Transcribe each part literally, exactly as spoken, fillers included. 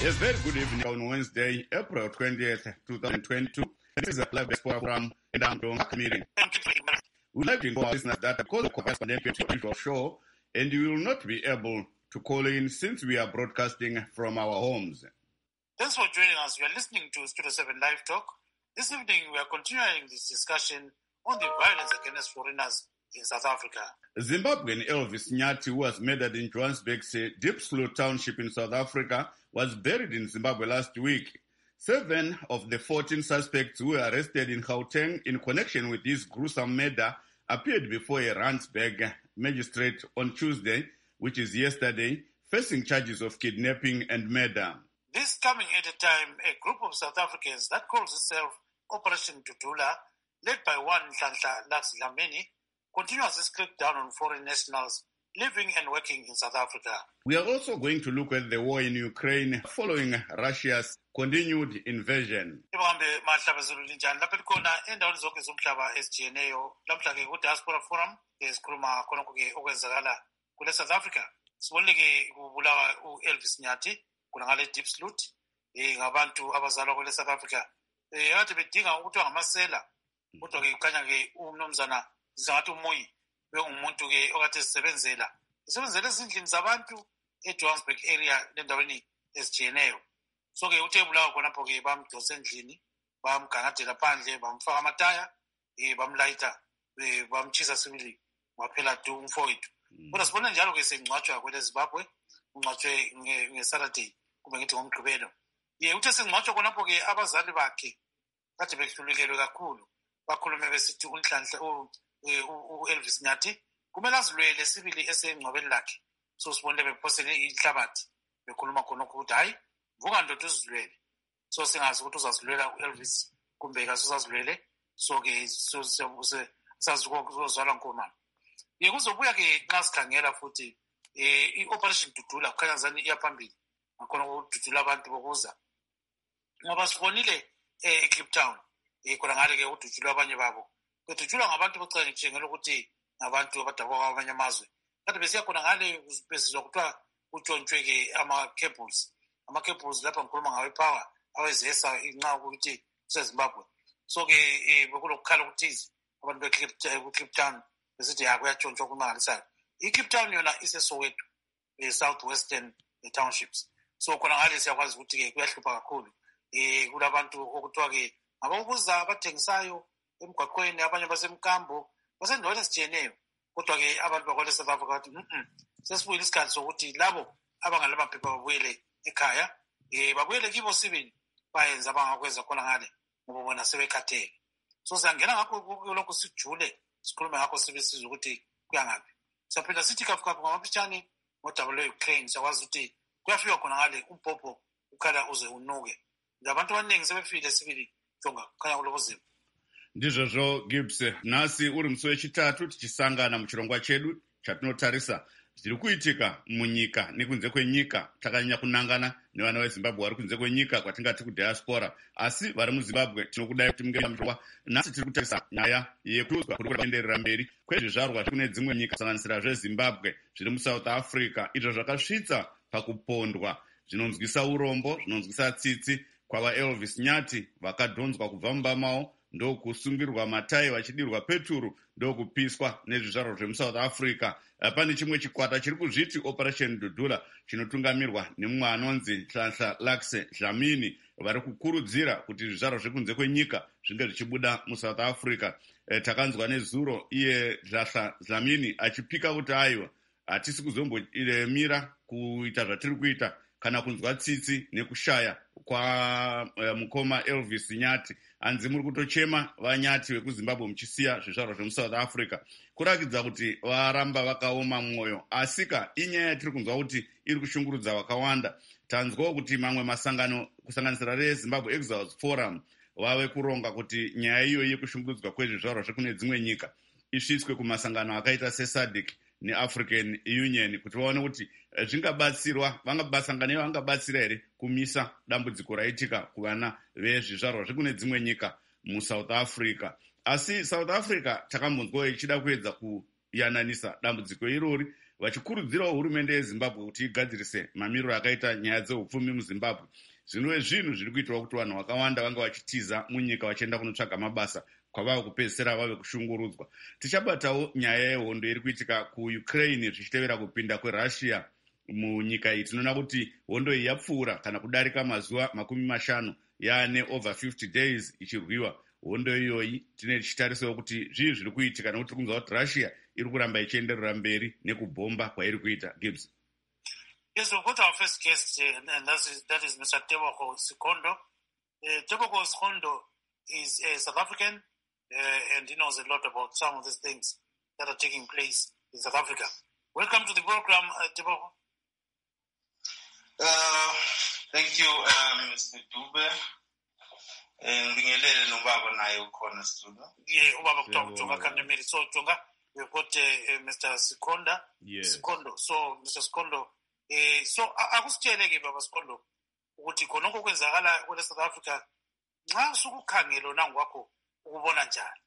A very good evening on Wednesday, April twentieth, twenty twenty-two. This is a live diaspora from Ndamdong meeting. We'd like to inform our listeners that because of COVID pandemic usual show, and you will not be able to call in since we are broadcasting from our homes. Thanks for joining us. We are listening to Studio seven Live Talk. This evening, we are continuing this discussion on the violence against foreigners in South Africa. Zimbabwean Elvis Nyati, who was murdered in Johannesburg's Diepsloot Township in South Africa, was buried in Zimbabwe last week. Seven of the fourteen suspects who were arrested in Gauteng in connection with this gruesome murder appeared before a Randburg magistrate on Tuesday, which is yesterday, facing charges of kidnapping and murder. This coming at a time, a group of South Africans that calls itself Operation Dudula, led by one Nhlanhla Lax Dlamini, continues its crackdown on foreign nationals living and working in South Africa. We are also going to look at the war in Ukraine following Russia's continued invasion. Diaspora Forum esikhuluma khonokho ke okwenzakala kule South Africa. Sibonile ke kubulawa uElvis Nyati kunangale Diepsloot eh ngabantu abazalwa kule South Africa. Eh yathi bedinga ukuthi ngamasela kodwa ke kukhanya ke umnomzana zathi umoyi bengumuntu ke okade sisebenzela. Sisebenzela ezindlini zabantu eJohannesburg area lendaweni esijiyeneyo. So ke uthe bulawa khona pho ke bamdose endlini, bamgangadela phandle, bamfaka amataya, eh bamlayita, eh bamchisa sibili, waphela du umfowethu. Kodwa sibona njalo ke sengcwatshwa kwele Zimbabwe, ungcwatshwe ngeSaturday kube ngithi ngomgqibelo. Ye uthe sengcwatshwa khona pho ke abazali bakhe kade behlulukelwe kakhulu. Bakhulume besithi uNhlanhla uElvis Nyati kumele azilwele sibili esengcwabeni lakhe. So sibonile bephosele ihlabathi bekhuluma khona ukuthi hayi vuka ndoda uzilwele. So singazi ukuthi uzazilwela uElvis kumbe kasuzazilwele. So ke so sazikuzozalwa nkomama. Ye kuzobuya ke nxa sikhangela futhi eh iOperation Dudula kukhanya zani iyaphambili. Ngakhona ukududula abantu bokuza. Ngoba sibonile eCape Town eh khona ngale ke ududula abanye babo. Kududulwa ngabantu bocela njengelo ukuthi abantu abadabuka abanye amazwe. Kanti besiya khona ngale besizwa kuthiwa utshontshwe ke ama cables. Ama cables lapha ngikhuluma ngawe power awezesa inqa ukuthi seZimbabwe. So ke bekulokukhala ukuthizi abantu beCape Town besithi yakuyatshontshwa kumangalisayo. iCape Town yona iseSoweto, e southwestern townships. So khona ngale siyakwazi ukuthi ke kuyahlupha kakhulu. Eh kulabantu okuthiwa ke ababuza abathengisayo emgwaqweni, abanye basemkambo basendaweni esijiyeneyo. Kodwa ke abantu bakwale South Africa bathi mhm sesibuyile isikhathi sokuthi labo abangalamaphepha babuyele ekhaya, eh babuyele kibo sibili bayenza abangakwenza khona ngale ngoba bona sebekhathele. So sangena ngakho lokho sijule sikhuluma ngakho sibesizwe ukuthi kuyangapi. Saphinda sithi kafukafu ngamapitshane ngodabule Ukraine sakwazi ukuthi kuyafika khona ngale umbhobho ukhala uze unuke. Abantu abaningi sebefile sibili jonga khanya kulobuzima. Ndizvozvo Gibbs, nhasi uri musi wechitatu tichisangana muchirongwa chedu chatinotarisa zviri kuitika munyika nekunze kwenyika. Takanyanya kunangana nevana veZimbabwe vari kunze kwenyika kwatingati kudiaspora, asi vari muZimbabwe tinokudai kuti mungeamshwa. Nhasi tiri kutarisa nyaya yekuzwa kuri kuenderera mberi kwezvizvarwa zvekune dzimwe nyika kusanganisira zveZimbabwe zviri muSouth Africa, izvo zvakasvitsa pakupondwa zvinonzwisa urombo, zvinonzwisa tsitsi kwavaElvis Nyati vakadhonzwa kubva mumba mavo ndokusungirwa matai vachidirwa peturu ndokupiswa nezvizvarwa zvemuSouth Africa. Pane chimwe chikwata chiri kuzviti Operation Dudula chinotungamirwa nemumwe anonzi Nhlanhla Lax Dlamini vari kukurudzira kuti zvizvarwa zvekunze kwenyika zvinge zvichibuda muSouth Africa. E, takanzwa nezuro iye Nhlanhla Dlamini achipika kuti aiwa hatisi kuzombomira kuita zvatiri kuita kana kunzwa tsitsi nekushaya kwa uh, mukoma Elvis Nyati. Anzi muri kutochema vanyati vekuZimbabwe muchisiya zvizvarwa zvemuSouth Africa, kurakidza kuti varamba vakaoma mwoyo. Asika inyaya yatiri kunzwa kuti iri kushungurudza vakawanda. Tanzwawo kuti mamwe masangano kusanganisira reZimbabwe Exiles Forum vave kuronga kuti nyaya iyoyi yekushungurudzwa kwezvizvarwa zvekune dzimwe nyika isvitswe kumasangano akaita seSADC neAfrican Union kuti vaone kuti zvingabatsirwa, vangabasanganei vangabatsira here kumisa dambudziko raitika kuvana vezvizvarwa zvekune dzimwe nyika muSouth Africa. Asi South Africa takambonzwa ichida kuedza kuyananisa dambudziko irori vachikurudzirawo hurumende yezimbabwe kuti igadzirise mamiriro akaita nyaya dzeupfumi muzimbabwe. Zvinove zvinhu zviri kuitwa kuti vanhu vakawanda vanga vachitiza munyika vachienda kunotsvaga mabasa kwavava kupedzisira vave kushungurudzwa. Tichabatawo nyaya yehondo iri kuitika kuukraine zvichitevera kupinda kwerussia munyika iyi. Tinoona kuti hondo iyi yapfuura kana kudarika mazuva makumi mashanu yaane over fifty days ichirwiwa. Hondo iyoyi tine tichitarisawo kuti zvii zviri kuitika nekuti kunzwa kuti russia iri kuramba ichienderera mberi nekubhomba kwairi kuita. Gibbs. Yes, we've got our first guest, uh, and that is, that is Mister Tebogo Sikondo. Uh, Tebogo Sikondo is a South African, uh, and he knows a lot about some of these things that are taking place in South Africa. Welcome to the program, uh, Tebogo. Uh, thank you, uh, Mister Dube. Ngibingelele nobaba naye ukhona studio. Yeah, ubaba kutonga kanemiri. So Tonga, we've got uh, Mister Sikonda. Yes. Sikondo. So Mister Sikondo, eh so akusitshele ke baba Sikondo ukuthi khonoko kwenzakala kule South Africa nxa sukukhangela lona ngwakho ukubona njani?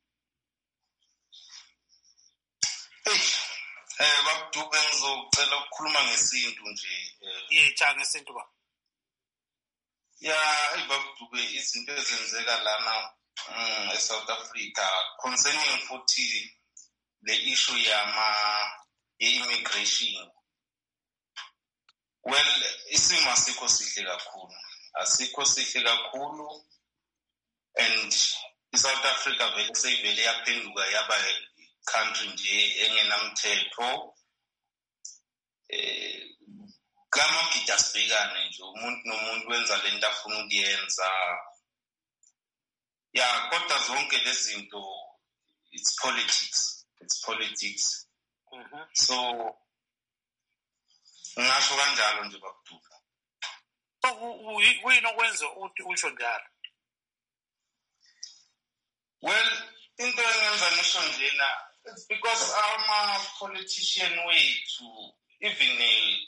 Eh babudube ngizocela ukukhuluma ngesintu nje. Yeah, cha ngesintu ba. Yeah, ibabudube izinto ezenzeka lana mm eSouth Africa concerning futhi the issue yama immigration. Well, isimo asikho sihle kakhulu. Asikho sihle kakhulu, and iSouth Africa vele seyivele yaphenduka yaba country nje engenamthetho. Eh kama ngidasibhekane nje umuntu nomuntu wenza lento afuna ukuyenza. Yeah, kodwa zonke lezi zinto it's politics. It's politics. Mhm. So ngasho kanjalo nje babudube. So uyino kwenza uthi usho njalo? Well, into engenza nisho njena, it's because our politician way to even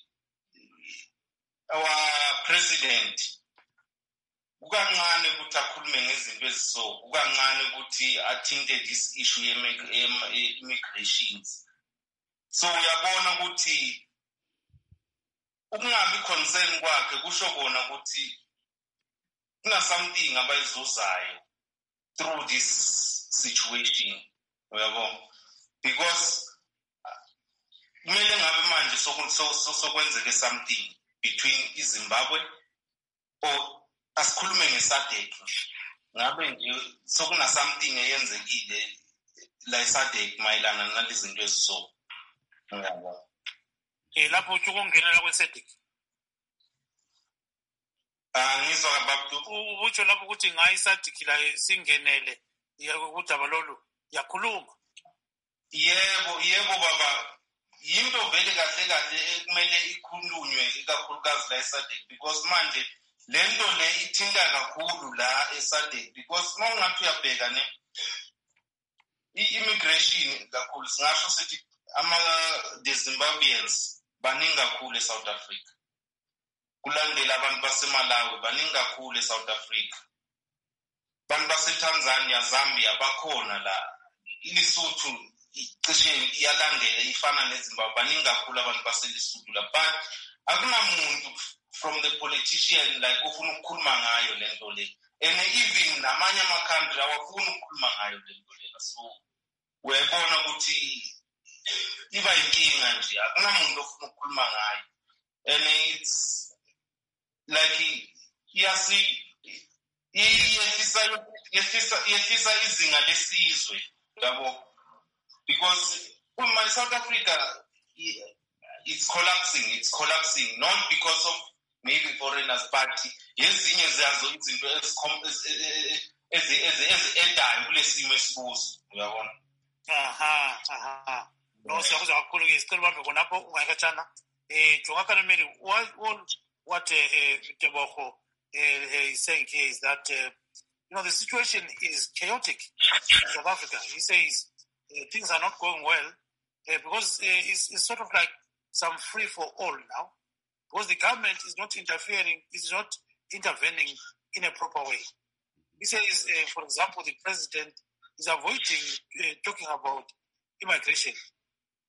uh, our president ukancane ukuthi akhulume ngezinto eziso, ukancane ukuthi athinte this issue ye-immigrations. So uyabona ukuthi ukungabi concern kwakhe kusho kona ukuthi kuna something abayizuzayo through this situation, uyabo, because kumele ngabe manje sokwenzeke something between iZimbabwe or asikhulume ngeSADC ngabe nje sokuna something eyenzekile la iSADC mayelana nalezinto eziso, uyabo. Eh lapho uthi ukungenela kweSADC. Ah ngizwa kababdu Utsho lapho ukuthi ngayi iSADC la singenele ukudaba lolu yakhuluma. Yebo, yebo baba. Yinto vele kahle kahle ekumele ikhulunywe ikakhulukazi la eSADC because manje lento le ithinta kakhulu la eSADC because mawungathi uyabheka ne i-immigration kakhulu singasho sithi ama the Zimbabweans baningi kakhulu eSouth Africa. Kulandela abantu baseMalawi baningi kakhulu eSouth Africa. Abantu baseTanzania, Zambia bakhona la. iLesotho cishe iyalandela ifana neZimbabwe baningi kakhulu abantu baseLesotho la, but akunamuntu from the politician like ufuna ukukhuluma ngayo lento le, and even namanye ama country awafuna ukukhuluma ngayo lento le. So uyabona ukuthi iba inkinga nje, akunamuntu ofuna ukukhuluma ngayo, and it's like yasi yehlisa yehlisa yehlisa izinga lesizwe, yabo, because uma South Africa it's collapsing, it's collapsing not because of maybe foreigners, but yezinye zazo izinto ezi ezi ezi endayo kulesimo esibuso, uyabona. Aha, aha. No siyakuza kakhulu ke isicelo bambe khonapho ungayikatshana. Eh jonga kanemeli what what eh Tebogo eh is saying here is that uh, you know the situation is chaotic in South Africa. He says uh, things are not going well uh, because uh, it's, it's sort of like some free for all now because the government is not interfering, is not intervening in a proper way. He says, uh, for example, the president is avoiding uh, talking about immigration.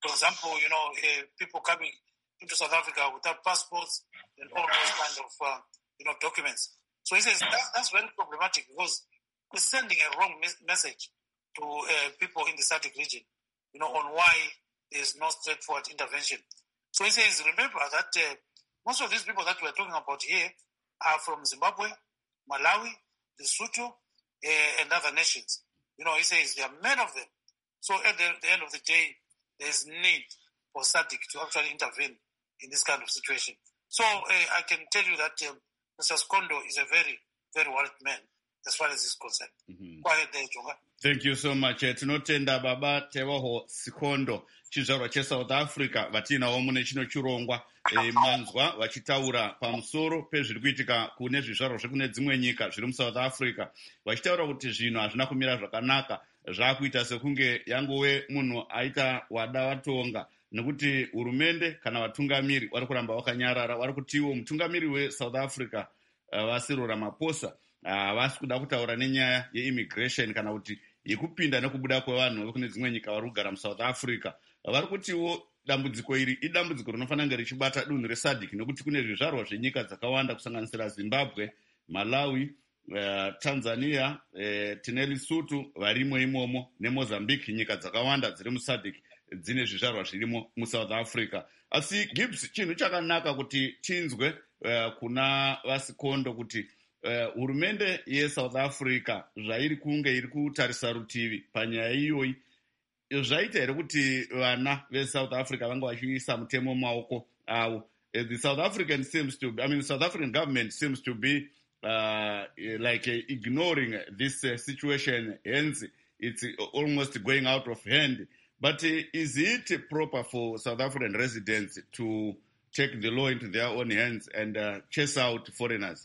For example, you know, uh, people coming into South Africa without passports and all those kind of, uh, you know, documents. So he says that, that's very problematic because it's sending a wrong mes- message to uh, people in the S A D C region, you know, on why there's no straightforward intervention. So he says, remember that uh, most of these people that we're talking about here are from Zimbabwe, Malawi, Lesotho, uh, and other nations. You know, he says there are many of them. So at the, the end of the day, there's need for S A D C to actually intervene in this kind of situation. So uh, I can tell you that um, Mister Skondo is a very, very worried man as far as this is concerned. Mm-hmm. Go ahead there, Jonga. Thank you so much. Tinotenda baba Tewaho Sikondo chizvarwa cheSouth Africa vatinawo mune chino chirongwa e, manzwa vachitaura pamusoro pezviri kuitika kune zvizvarwa zvekune dzimwe nyika zviri muSouth Africa vachitaura kuti zvinhu hazvina kumira zvakanaka zvakuita sekunge yangove munhu aita wada watonga nekuti hurumende kana vatungamiri vari kuramba vakanyarara vari kutiwo mutungamiri weSouth Africa uh, Cyril Ramaphosa havasi uh, kuda kutaura nenyaya yeimmigration kana kuti yekupinda nekubuda kwevanhu vekune dzimwe nyika vari kugara muSouth Africa vari kutiwo dambudziko iri idambudziko rinofanira kunge richibata dunhu reS A D C nekuti kune zvizvarwa zvenyika dzakawanda kusanganisira Zimbabwe, Malawi, uh, Tanzania, uh, tine Lesotho varimo imomo neMozambique, nyika dzakawanda dziri muS A D C dzine zvizvarwa zvirimo muSouth Africa. Asi Gibbs, chinhu chakanaka kuti tinzwe uh, kuna Vasikondo kuti Uh, hurumende yeSouth Africa zvairi kunge iri kutarisa rutivi panyaya iyoyi zvaita here kuti vana veSouth Africa vanga vachiisa mutemo mumaoko avo. Uh, the South African seems to be, I mean the South African government seems to be uh, like uh, ignoring this uh, situation, hence it's almost going out of hand. But uh, is it proper for South African residents to take the law into their own hands and uh, chase out foreigners?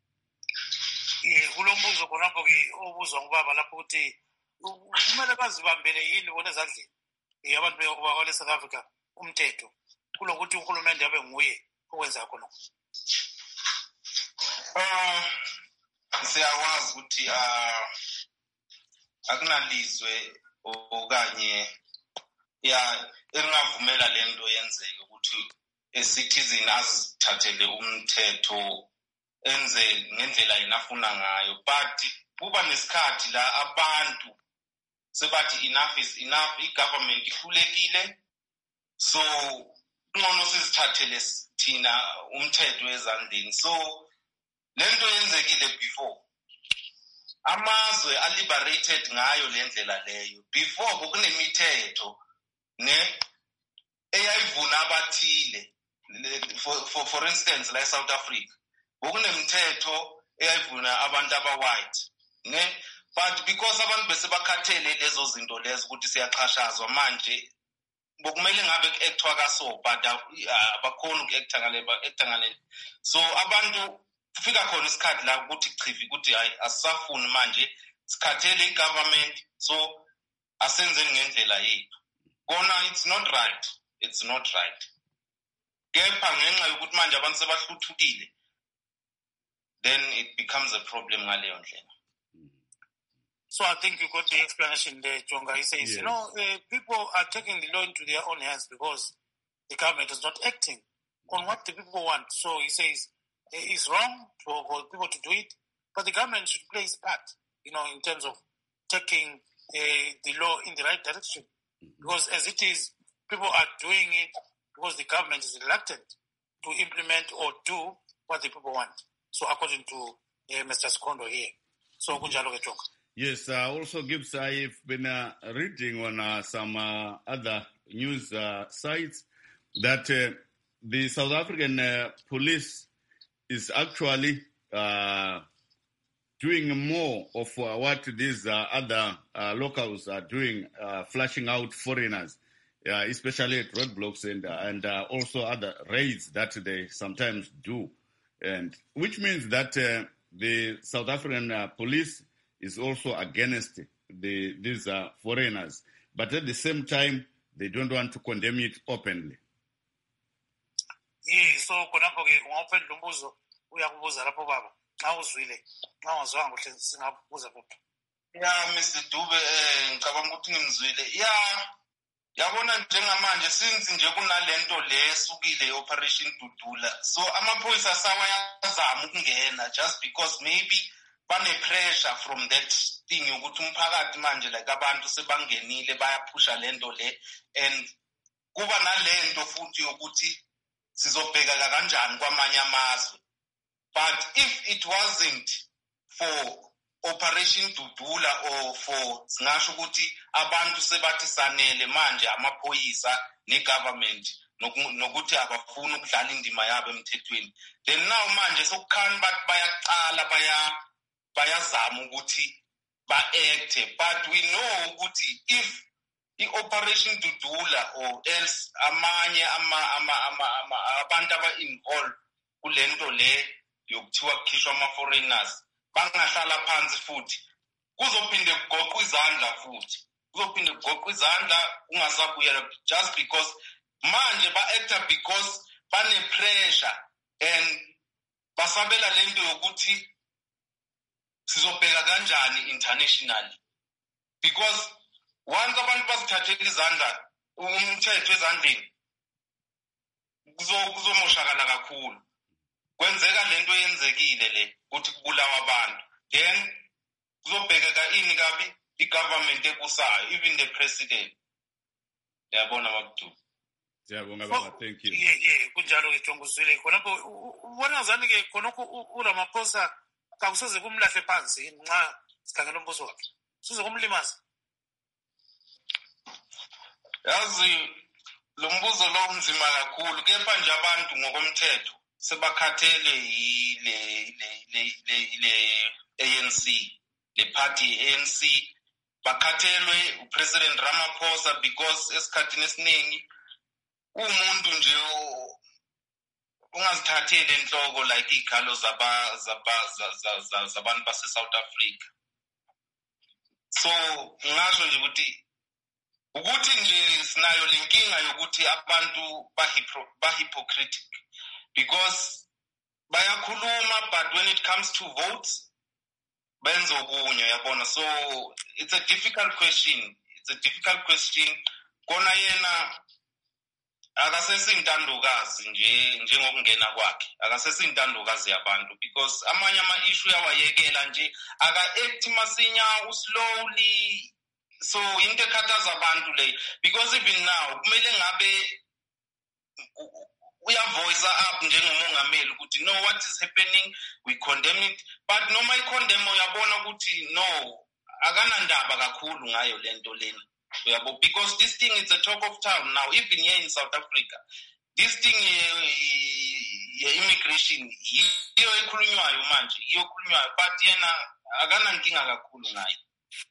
Kulombuzo khonapho ke obuzwa ngubaba lapho ukuthi kumele bazibambele yini bona ezandleni abantu bakwa South Africa umthetho kulokuthi uhulumende abe nguye okwenza khona. Ah siyawazi ukuthi ah akunalizwe okanye ya engavumela lento yenzeke ukuthi a citizen azithathele umthetho enze ngendlela inafuna ngayo, but kuba nesikhathi la abantu sebathi enough is enough, i-government ihlulekile, so ngcono sizithathele thina umthetho ezandleni. So lento yenzekile before amazwe aliberated ngayo lendlela leyo. Before kunemithetho ne eyayivuna abathile, for, for, for instance la South Africa kunemthetho eyayivuna abantu aba-white ne, but because abantu bese bakhathele lezo zinto lezo ukuthi siyaqhashazwa manje bokumele ngabe ku-actwa kaso but abakhona uku-acta ngale. So abantu kufika khona isikhathi la ukuthi chifi ukuthi hayi asisafuni manje sikhathele i-government, so asenzeni ngendlela yethu. Kona it's not right, it's not right. Kepha ngenxa yokuthi manje abantu sebahluthukile, then it becomes a problem ngaleyo ndlela. So I think you got the explanation there, Jonga. He says, yes. you know, uh, people are taking the law into their own hands because the government is not acting on what the people want. So he says uh, it's wrong for, for people to do it, but the government should play its part, you know, in terms of taking uh, the law in the right direction. Mm-hmm. Because as it is, people are doing it because the government is reluctant to implement or do what the people want. So according to uh, Mister Skondo here. So kunjalo ke Jonga. Yes, uh, also Gibbs, I've been uh, reading on uh, some uh, other news uh, sites that uh, the South African uh, police is actually uh, doing more of uh, what these uh, other uh, locals are doing, uh, flashing out foreigners, uh, especially at roadblocks and, uh, and uh, also other raids that they sometimes do. And which means that uh, the South African uh, police is also against the, these uh, foreigners. But at the same time, they don't want to condemn it openly. Yeah, so khonapho ke ungaphela lombuzo uyakubuza lapho baba. Xa uzwile, xa wazwanga kuhle singabuza futhi. Yeah, Mister Dube, ngicabanga ukuthi ngimzwile. Yeah, yabona njengamanje since nje kunalento le esukile Operation Dudula, so amaphoyisa sawayazama ukungena just because maybe bane pressure from that thing ukuthi umphakathi manje like abantu sebangenile bayaphusha lento le, and kuba nalento futhi ukuthi sizobheka kanjani kwamanye amazwe. But if it wasn't for Operation Dudula or for singasho ukuthi abantu sebathi sanele manje amaphoyisa ne-government nokuthi abafuna ukudlala indima yabo emthethweni, then now manje sokukhani bathi bayaqala baya bayazama ukuthi ba-acte, but we know ukuthi if i-Operation Dudula or else amanye abantu aba-involved kulento le yokuthiwa kukhishwa ama-foreigners bangahlala phansi futhi kuzophinde kugoqwa izandla futhi kuzophinde kugoqwa izandla ungasabuyela just because manje ba-acta because bane-pressure and basabela lento yokuthi sizobheka kanjani internationally, because once abantu bazithathela izandla umthetho ezandleni kuzomoshakala kakhulu, kwenzeka lento yenzekile le ukuthi kubulawa abantu, then kuzobhekeka ini kabi i-government ekusayo, even the president. Yabona bakudu. Siyabonga baba, thank you. Yeah, yeah, kunjalo ke Jongo Zwile. Khonapho ubona ngazani ke khonokho uRamaphosa kakusoze kumlahle phansi nxa sikhangela umbuso wakhe. Size kumlimaza. Yazi lo mbuzo lo unzima kakhulu, kepha nje abantu ngokomthetho sebakhathele ile le le le A N C, le party A N C bakhathelwe uPresident Ramaphosa because esikhathini esiningi umuntu nje ungazithathele enhloko like ikhalo zaba zaba zabantu base South Africa. So ngasho nje ukuthi ukuthi nje sinayo lenkinga yokuthi abantu ba hypocritic because bayakhuluma but when it comes to votes benzo kunye yabona. So it's a difficult question, it's a difficult question. Kona yena akasesintandokazi nje njengokungena kwakhe, akasesintandokazi yabantu because amanye ama issue yawayekela nje aka act masinya slowly. So into ekhathaza abantu le because even now kumele ngabe uya voice up njengomongameli ukuthi no, what is happening, we condemn it, but noma I condemn uyabona ukuthi no akanandaba kakhulu ngayo lento lena uyabo, because this thing is a talk of town now even here in South Africa. This thing ye immigration iyo ekhulunywayo manje iyo ekhulunywayo but yena akanankinga kakhulu ngayo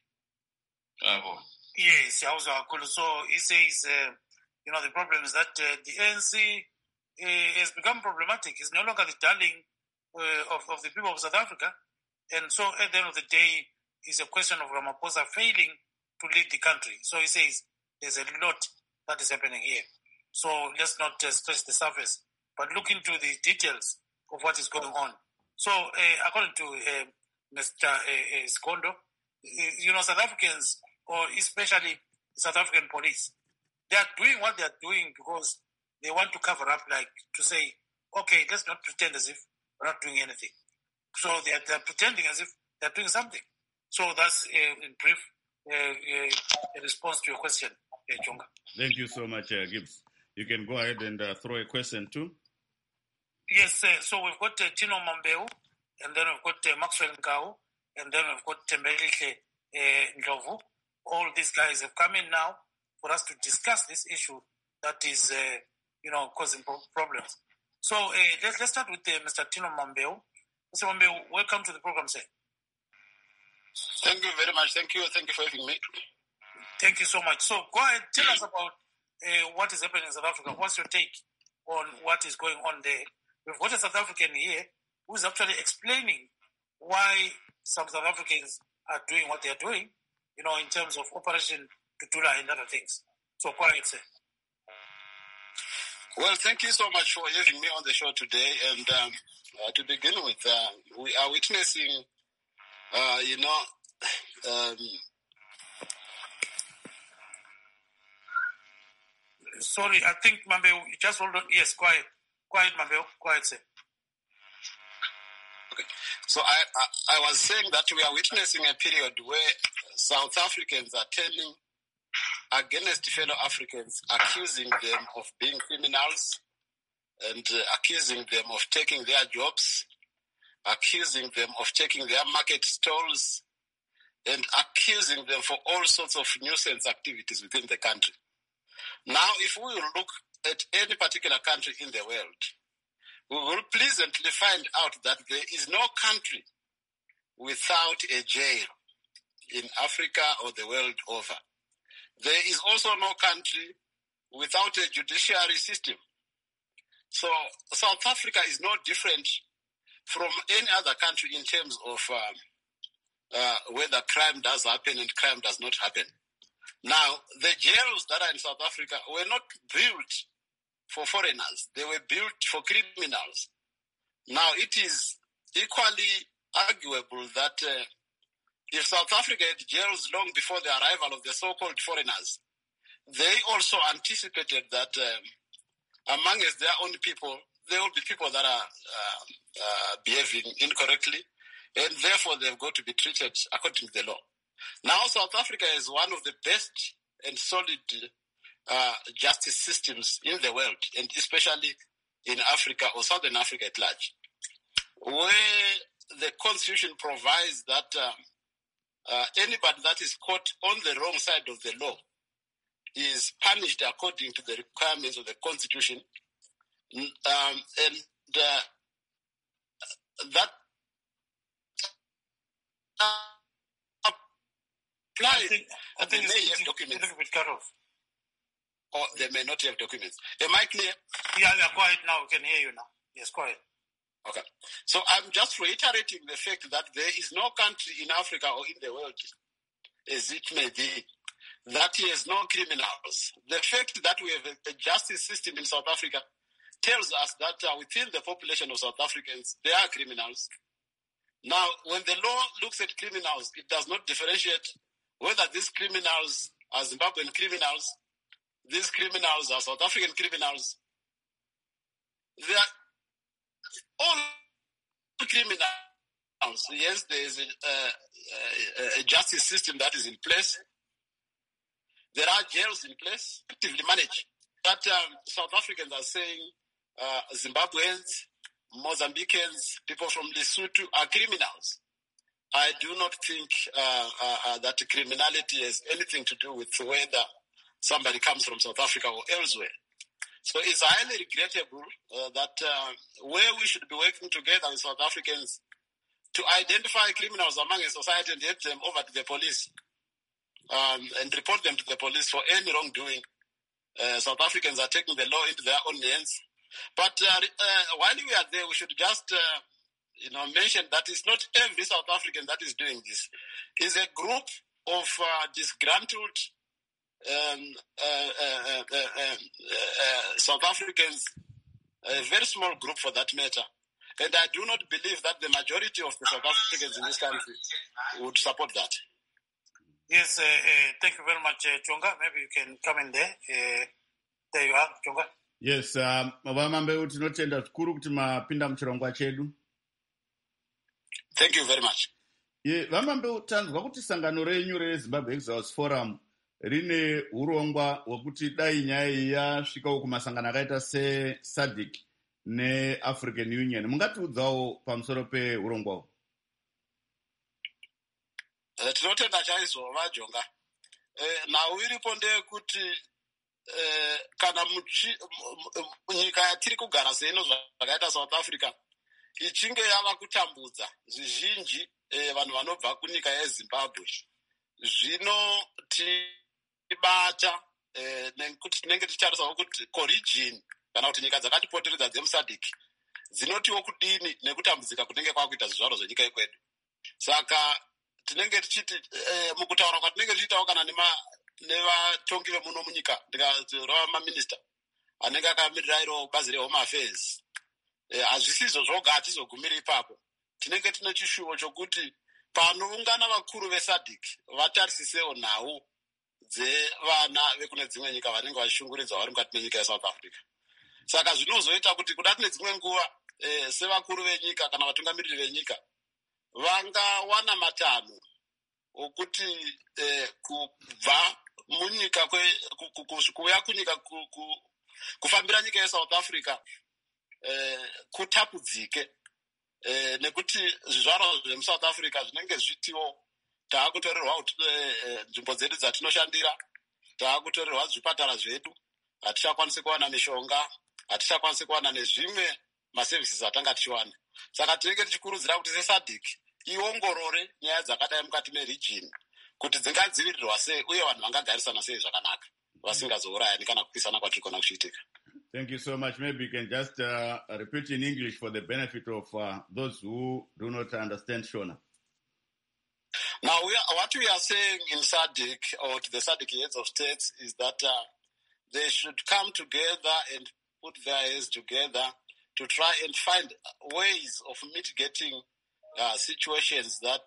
yabo. Yes, so he says uh, you know the problem is that uh, the A N C uh, has become problematic. It's no longer the darling uh, of, of the people of South Africa, and so at the end of the day it's a question of Ramaphosa failing to lead the country. So he says there's a lot that is happening here. So let's not uh, stress the surface, but look into the details of what is going on. So uh, according to uh, Mister Uh, uh, Skondo, uh, you know, South Africans, or especially South African police, they are doing what they are doing because they want to cover up, like to say, okay, let's not pretend as if we're not doing anything. So they are, they are pretending as if they're doing something. So that's, uh, in brief, uh, uh, a response to your question, uh, Jonga. Thank you so much, uh, Gibbs. You can go ahead and uh, throw a question too. Yes, uh, so we've got uh, Tino Mambeu, and then we've got uh, Maxwell Ngao, and then we've got Tembelile uh, Ndlovu. All these guys have come in now for us to discuss this issue that is, uh, you know, causing pro- problems. So uh, let's, let's start with uh, Mister Tino Mambeu. Mister Mambeu, welcome to the program, sir. Thank you very much. Thank you. Thank you for having me. Thank you so much. So go ahead, tell us about uh, what is happening in South Africa. What's your take on what is going on there? We've got a South African here who is actually explaining why some South Africans are doing what they are doing, you know, in terms of Operation Dudula and other things. So go ahead, sir. Well, thank you so much for having me on the show today. And um, uh, to begin with, uh, we are witnessing, uh, you know, um, sorry, I think Mambeo, just hold on. Yes, quiet. Quiet, Mambeo. Quiet, sir. Okay. So I, I, I was saying that we are witnessing a period where South Africans are turning against fellow Africans, accusing them of being criminals and uh, accusing them of taking their jobs, accusing them of taking their market stalls, and accusing them for all sorts of nuisance activities within the country. Now, if we look at any particular country in the world, we will pleasantly find out that there is no country without a jail in Africa or the world over. There is also no country without a judiciary system. So South Africa is no different from any other country in terms of um, uh, whether crime does happen and crime does not happen. Now, the jails that are in South Africa were not built for foreigners. They were built for criminals. Now, it is equally arguable that uh, if South Africa had jails long before the arrival of the so-called foreigners, they also anticipated that um, amongst their own people, there will be people that are uh, uh, behaving incorrectly, and therefore they've got to be treated according to the law. Now, South Africa is one of the best and solid uh, justice systems in the world, and especially in Africa or Southern Africa at large, where the Constitution provides that uh, uh, anybody that is caught on the wrong side of the law is punished according to the requirements of the Constitution, um, and uh, that uh, applies. I think, I think they it's, may it's, have documents, it's a bit cut off. or they may not have documents. Am I clear? Yeah, yeah, quiet now. We can hear you now. Yes, quiet. Okay. So I'm just reiterating the fact that there is no country in Africa or in the world, as it may be, that has no criminals. The fact that we have a, a justice system in South Africa tells us that uh, within the population of South Africans, there are criminals. Now, when the law looks at criminals, it does not differentiate whether these criminals are Zimbabwean criminals, these criminals are South African criminals. They are all criminals. Yes, there is a, a, a justice system that is in place. There are jails in place, actively managed. But um, South Africans are saying uh, Zimbabweans, Mozambicans, people from Lesotho are criminals. I do not think uh, uh, uh, that criminality has anything to do with whether somebody comes from South Africa or elsewhere. So it's highly regrettable uh, that uh, where we should be working together with South Africans to identify criminals among a society and get them over to the police um, and report them to the police for any wrongdoing. Uh, South Africans are taking the law into their own hands. But uh, uh, while we are there, we should just uh, you know, mention that it's not every South African that is doing this. It's a group of uh, disgruntled Um, uh, uh, uh, uh, uh, South Africans, a very small group for that matter, and I do not believe that the majority of the South Africans in this country would support that. Yes, uh, uh, thank you very much, uh, Chonga. Maybe you can come in there. Uh, there you are, Chonga. Yes, um, vamambeu tinotenda zvikuru kuti mapinda muchirongwa chedu. Thank you very much. Ye, vamambeu tanzwa kuti sangano renyu reZimbabwe Exiles Forum rine urongwa hwekuti dai nyaya iyi yasvikawo kumasangano akaita seSADC neAfrican Union. Mungatiudzawo pamusoro peurongwawo? Uh, tinotenda chaizvo vajonga. Uh, nhau iripo ndeyekuti uh, kana nyika yatiri kugara seno zvakaita South Africa ichinge yava kutambudza zvizhinji uh, vanhu vanobva kunyika yeZimbabwe, zvino tibata eh, nekuti tinenge ticharisawo kuti coregion kana kuti nyika dzakatipoteredza dzemuSADC dzinotiwo kudini nekutambudzika kunenge kwakuita zvizvaro zvenyika yekwedu. Saka tinenge tichiti eh, mukutaura kwatinenge tichitawo kana nevatongi vemuno munyika ndikazorava maminista anenge akamirira iro bazi rehome affairs, hazvisizvo eh, zvoga hatizogumiri ipapo. Tinenge tine chishuvo chokuti panoungana vakuru veSADC vatarisisewo nhau dzevana vekune dzimwe nyika vanenge vachishungurudzwa vari mukati menyika yeSouth Africa. Saka zvinozoita kuti kuda kune dzimwe nguva eh, sevakuru venyika kana vatungamiriri venyika vangawana matanho okuti eh, kubva munyika kuuya kunyika kufambira nyika yeSouth Africa eh, kutapudzike eh, nekuti zvizvarwa zvemuSouth Africa zvinenge zvitiwo taakutorerwa nzvimbo dzedu dzatinoshandira, taakutorerwa zvipatara zvedu, hatichakwanisi kuwana mishonga, hatichakwanisi kuwana nezvimwe maservices atanga tichiwana. Saka tinenge tichikurudzira kuti seSADC iongorore nyaya dzakadai mukati meregion kuti dzingadzivirirwa sei uye vanhu vangagarisana sei zvakanaka vasingazourayani kana kupisana kwatiri kuona kuchiitika. Thank you so much. Maybe you can just uh, repeat in English for the benefit of uh, those who do not understand Shona. Now, we are, what we are saying in SADC, or to the SADC heads of states, is that uh, they should come together and put their heads together to try and find ways of mitigating uh, situations that,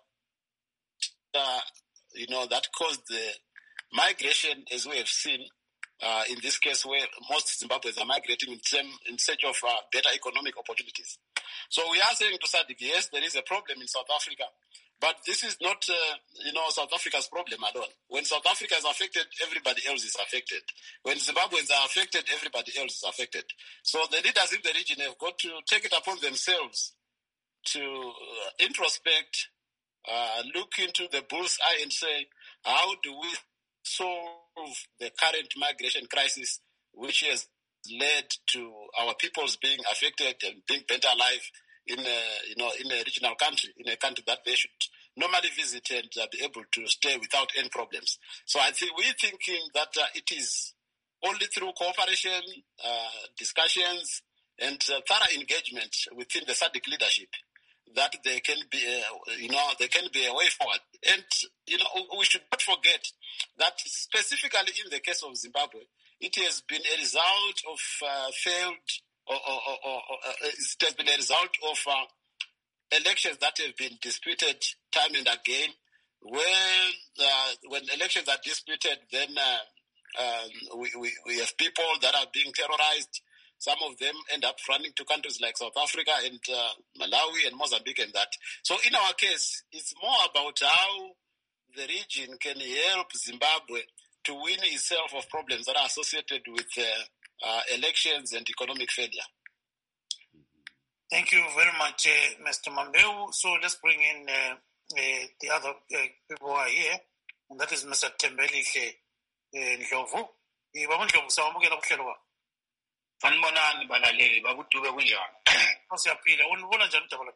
uh, you know, that caused the migration, as we have seen, uh, in this case, where most Zimbabweans are migrating in, term, in search of uh, better economic opportunities. So we are saying to SADC, yes, there is a problem in South Africa, but this is not, uh, you know, South Africa's problem alone. When South Africa is affected, everybody else is affected. When Zimbabweans are affected, everybody else is affected. So the leaders in the region have got to take it upon themselves to uh, introspect, uh, look into the bull's eye and say, how do we solve the current migration crisis, which has led to our peoples being affected and being bent alive in a, you know, in a regional country, in a country that they should normally visit and uh, be able to stay without any problems. So I think we're thinking that uh, it is only through cooperation, uh, discussions, and uh, thorough engagement within the SADC leadership that there can be, uh, you know, there can be a way forward. And, you know, we should not forget that specifically in the case of Zimbabwe, it has been a result of uh, failed, or, or, or, or uh, it has been a result of uh, elections that have been disputed time and again. When uh, when elections are disputed, then uh, um, we, we we have people that are being terrorized. Some of them end up running to countries like South Africa and uh, Malawi and Mozambique and that. So in our case, it's more about how the region can help Zimbabwe to win itself of problems that are associated with uh, uh, elections and economic failure. Thank you very much, uh, Mister Mambeu. So let's bring in uh, uh, the other uh, people who are here, and that is Mister Tembeli Ndlovu. Baba Ndlovu, sawamukela kuhlelo. Sanibonani balaleli babudube kunjani? Siyaphila. Unibona njani Dabula?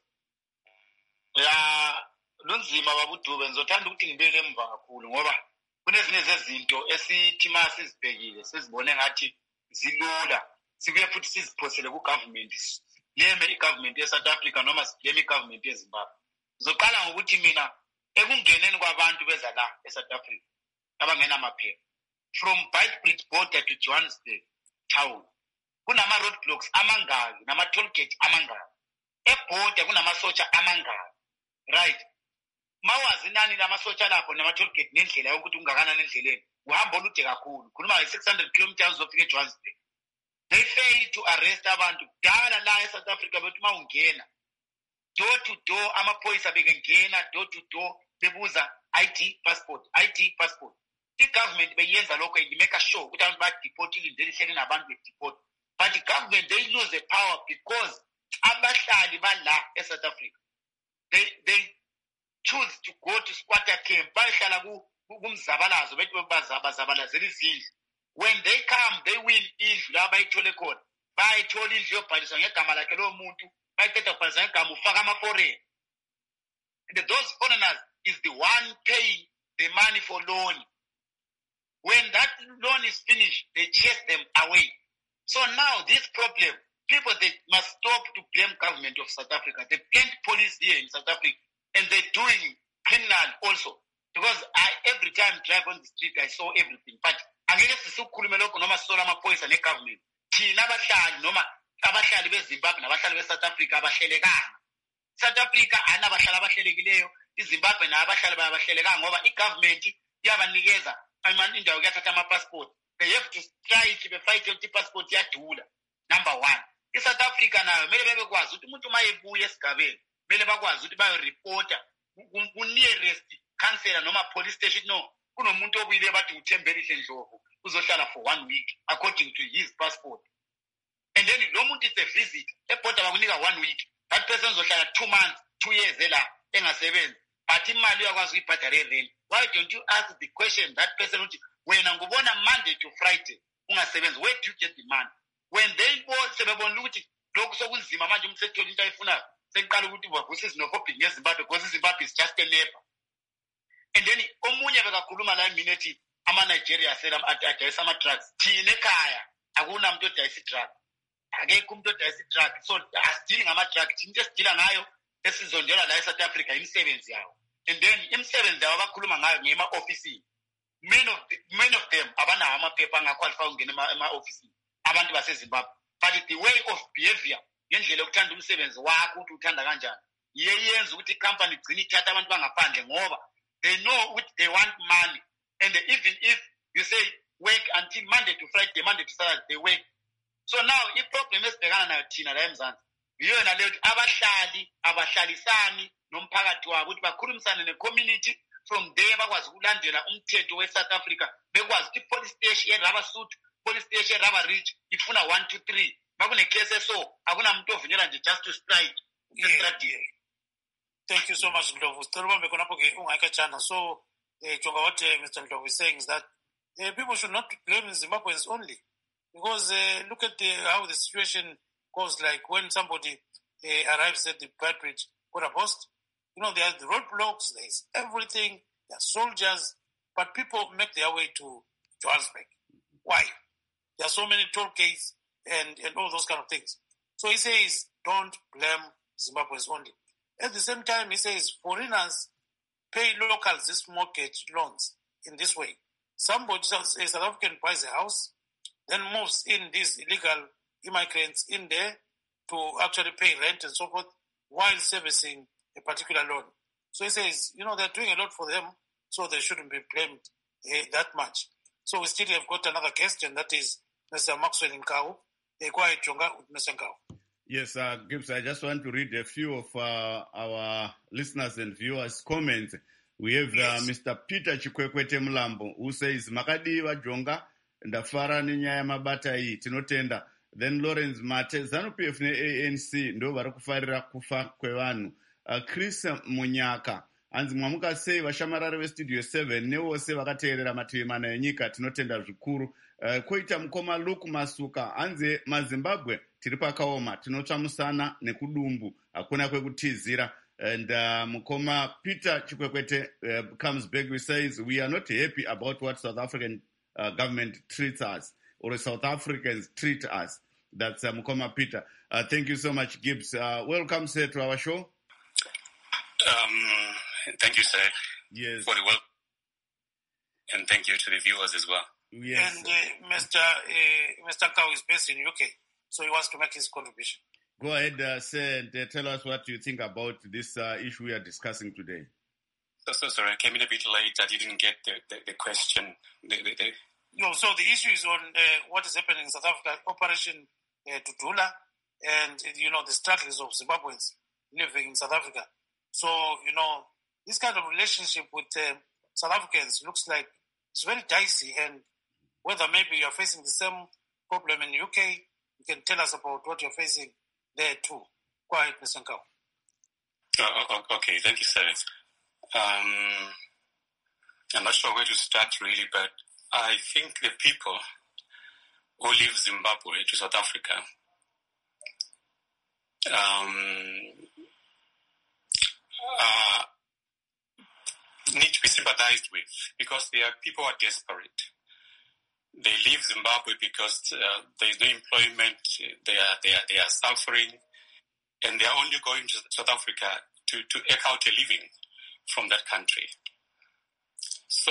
Ya lunzima babudube ngizothanda ukuthi ngibele emva kakhulu ngoba kunezinye zezinto esithi mase sizibhekile sizibone ngathi zilula sibuye futhi siziphosele ku government leme i government ye South Africa noma leme i government ye Zimbabwe. Ngizoqala ngokuthi mina ekungeneni kwabantu beza la e South Africa abangena amaphepha from Beitbridge border to Johannesburg town kunama roadblocks amangaki nama toll gate amangaki eborder kunamasotsha amangaki, right? Mawazi nani lamasotsha lapho nama toll gate nendlela yokuthi ungakanani endleleni uhamba olude kakhulu khuluma nge six hundred kilometers uzofika eJohannesburg. They failed to arrest abantu kudala la e South Africa bethi mawungena door to door amaphoyisa bekengena door to door bebuza I D passport I D passport. The government beyenza lokho and make sure ukuthi abantu ba deport ilindele ihleli nabantu be deport. But the government, they lose the power because abahlali bala e South Africa, they they choose to go to squatter camp. Bahlala ku kumzabalazo bethi bazabalazela izindlu. When they come, they win indlu la bayithole khona. Bayithola indlu yobhaliswa ngegama lakhe lo muntu, bayithetha kubhaliswa ngegama ufaka ama foreign. And those foreigners is the one paying the money for loan. When that loan is finished, they chase them away. So now this problem, people, they must stop to blame government of South Africa. They blame police here in South Africa, and they're doing criminal also. Because I every time I drive on the street, I saw everything. But angeke sisukhulume lokho noma sola amaphoyisa ne government. Thina abahlali noma abahlali beZimbabwe nabahlali beSouth Africa abahlelekanga. South Africa anabahlali abahlelekileyo, iZimbabwe nabahlali bayabahlelekanga ngoba igovernment iyabanikeza amani indawo kuyathatha amapassport. They have to strike befight ukuthi passport yadula. Number one. ISouth Africa nayo mele bebekwazi ukuthi umuntu mayebuya esigabeni mele bakwazi ukuthi bayo reporter ku nearest councillor noma police station no kunomuntu obuyile bathi uThembelihle Ndlovu uzohlala for one week according to his passport. And then lo muntu is a visit eborder bakunika one week. That person uzohlala two months, two years ela engasebenzi. But imali uyakwazi ukuyibhadala rent. Why don't you ask the question that person uthi wena ngubona Monday to Friday ungasebenzi, where do you get the money? When they go sebebona ukuthi lokho sokunzima manje umuntu sethola into ayifunayo seqala ukuthi ubavuse izinofobia ngeZimbabwe because iZimbabwe is just a labor. And then omunye bekakhuluma la mina ethi ama Nigeria asela adayisa ama drugs thina ekhaya akuna umuntu odayisa drug akekho umuntu odayisa drug, so asidili ngama drug thina into esidila ngayo esizondela la eSouth Africa imisebenzi yawo. And then imisebenzi yawo abakhuluma ngayo ngema office, many of the, many of them abanawo amaphepha angaqualify ukungena ema office abantu baseZimbabwe. But the way of behavior ngendlela yokuthanda umsebenzi wakho ukuthi uthanda kanjani iyenza ukuthi icompany igcine ithatha abantu bangaphandle ngoba they know what they want money. And even if you say work until Monday to Friday, Monday to Saturday, they work. So now if problem esibhekana nayo thina la eMzansi yiyona leyo ukuthi abahlali abahlalisani nomphakathi wabo ukuthi bakhulumisane ne-community from there bakwazi ukulandela umthetho we-South Africa bekwazi ukuthi police station e-Rubber Suit, police station e-Rubber Ridge ifuna one two three makune-case so akunamuntu ovunyelwa nje just to strike estradini. Thank you so much, Ndlovu. Sicela khonapho ke ungayikatshana. So uh, Jonga, what uh, Mister Ndlovu is saying is that uh, people should not blame Zimbabweans only, because uh, look at the, how the situation goes. Like when somebody uh, arrives at the Bad Bridge border post, you know, there are the roadblocks, there is everything, there are soldiers, but people make their way to Johannesburg. Why? There are so many toll gates and, and all those kind of things. So he says, don't blame Zimbabweans only. At the same time, he says foreigners pay locals these mortgage loans in this way. Somebody, a South African buys a house, then moves in these illegal immigrants in there to actually pay rent and so forth while servicing a particular loan. So he says, you know, they're doing a lot for them, so they shouldn't be blamed uh, that much. So we still have got another guest, and that is Mister Maxwell Nkau. Uh, go ahead, Jonga, with Mister Nkau. Yes, uh, Gibbs, I just want to read a few of uh, our listeners and viewers' comments. We have Yes. uh, Mister Peter Chikwekwete Mlambo, who says, Makadiwa Jonga, ndafara ninyaya mabata hii, tinotenda. Then Lawrence Mate, ZANU-P F ne A N C, ndo varikufarira kufa kwevanhu. Uh, Chris Munyaka, anzi mwamuka sei vashamarari vestudio seven, nevose vakateerera mativi mana enyika, tinotenda zvikuru. Uh, koita mukoma Luke Masuka, anze maZimbabwe, tiri pakaoma, tinotsva musana nekudumbu, hakuna kwekutizira. And uh, mukoma Peter Chikwekwete uh, comes back, who says, we are not happy about what South African uh, government treats us, or South Africans treat us. That's uh, mukoma Peter. Uh, thank you so much, Gibbs. Uh, welcome, sir, to our show. Um, thank you, sir. Yes. For the welcome. And thank you to the viewers as well. Yes. And uh, Mister Uh, Mister Nkau is based in U K, so he wants to make his contribution. Go ahead, uh, sir, and uh, tell us what you think about this uh, issue we are discussing today. So, so sorry, I came in a bit late. I didn't get the, the, the question. The, the, the... Yo, so the issue is on uh, what is happening in South Africa, Operation uh, Tutula, and, you know, the struggles of Zimbabweans living in South Africa. So, you know, this kind of relationship with uh, South Africans looks like it's very dicey, and whether maybe you're facing the same problem in U K, you can tell us about what you're facing there too. Go ahead, Mister Nkau. Oh, okay, thank you, sir. Um, I'm not sure where to start really, but I think the people who leave Zimbabwe to South Africa um, uh, need to be sympathized with, because they are people who are desperate. They leave Zimbabwe because uh, there is no employment. They are they are they are suffering, and they are only going to South Africa to to eke out a living from that country. So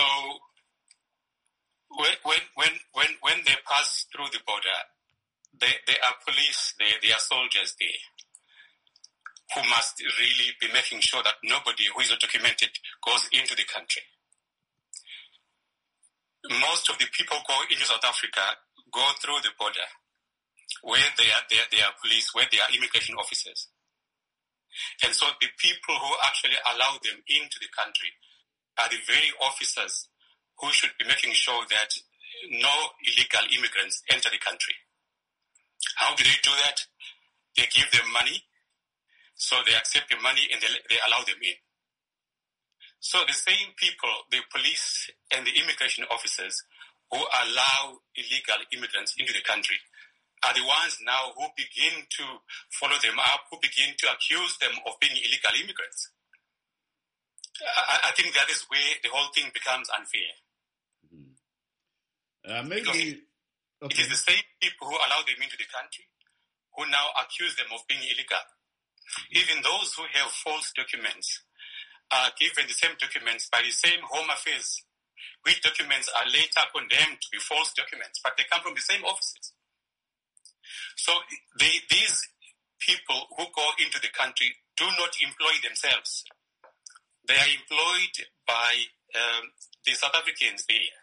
when when when when when they pass through the border, they there are police, there there are soldiers there who must really be making sure that nobody who is not documented goes into the country. most of the people go into South Africa go through the border where they are, they are, they are police, where they are immigration officers. And so the people who actually allow them into the country are the very officers who should be making sure that no illegal immigrants enter the country. How do they do that? They give them money, so they accept the money and they, they allow them in. So the same people, the police and the immigration officers who allow illegal immigrants into the country are the ones now who begin to follow them up, who begin to accuse them of being illegal immigrants. I, I think that is where the whole thing becomes unfair. Mm-hmm. Uh, maybe okay. It is the same people who allow them into the country who now accuse them of being illegal. Mm-hmm. Even those who have false documents are given the same documents by the same Home Affairs, which documents are later condemned to be false documents, but they come from the same offices. So they, these people who go into the country do not employ themselves. They are employed by um, the South Africans there,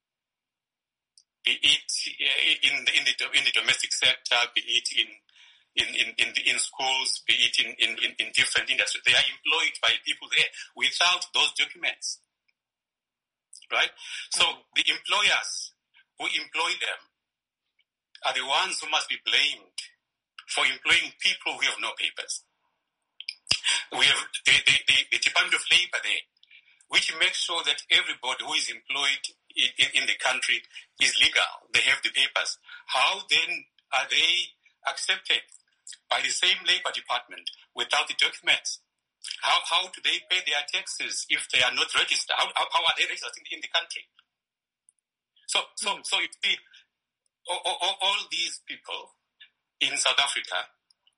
be it in the, in the, in the domestic sector, be it in in in in, the, in schools, be it in, in, in different industries. They are employed by people there without those documents, right? So the employers who employ them are the ones who must be blamed for employing people who have no papers. We have the, the, the, the Department of Labor there, which makes sure that everybody who is employed in, in, in the country is legal. They have the papers. How then are they accepted by the same Labor Department without the documents? How how do they pay their taxes if they are not registered? How, how, how are they registered in the country? So so so you see, all, all, all these people in South Africa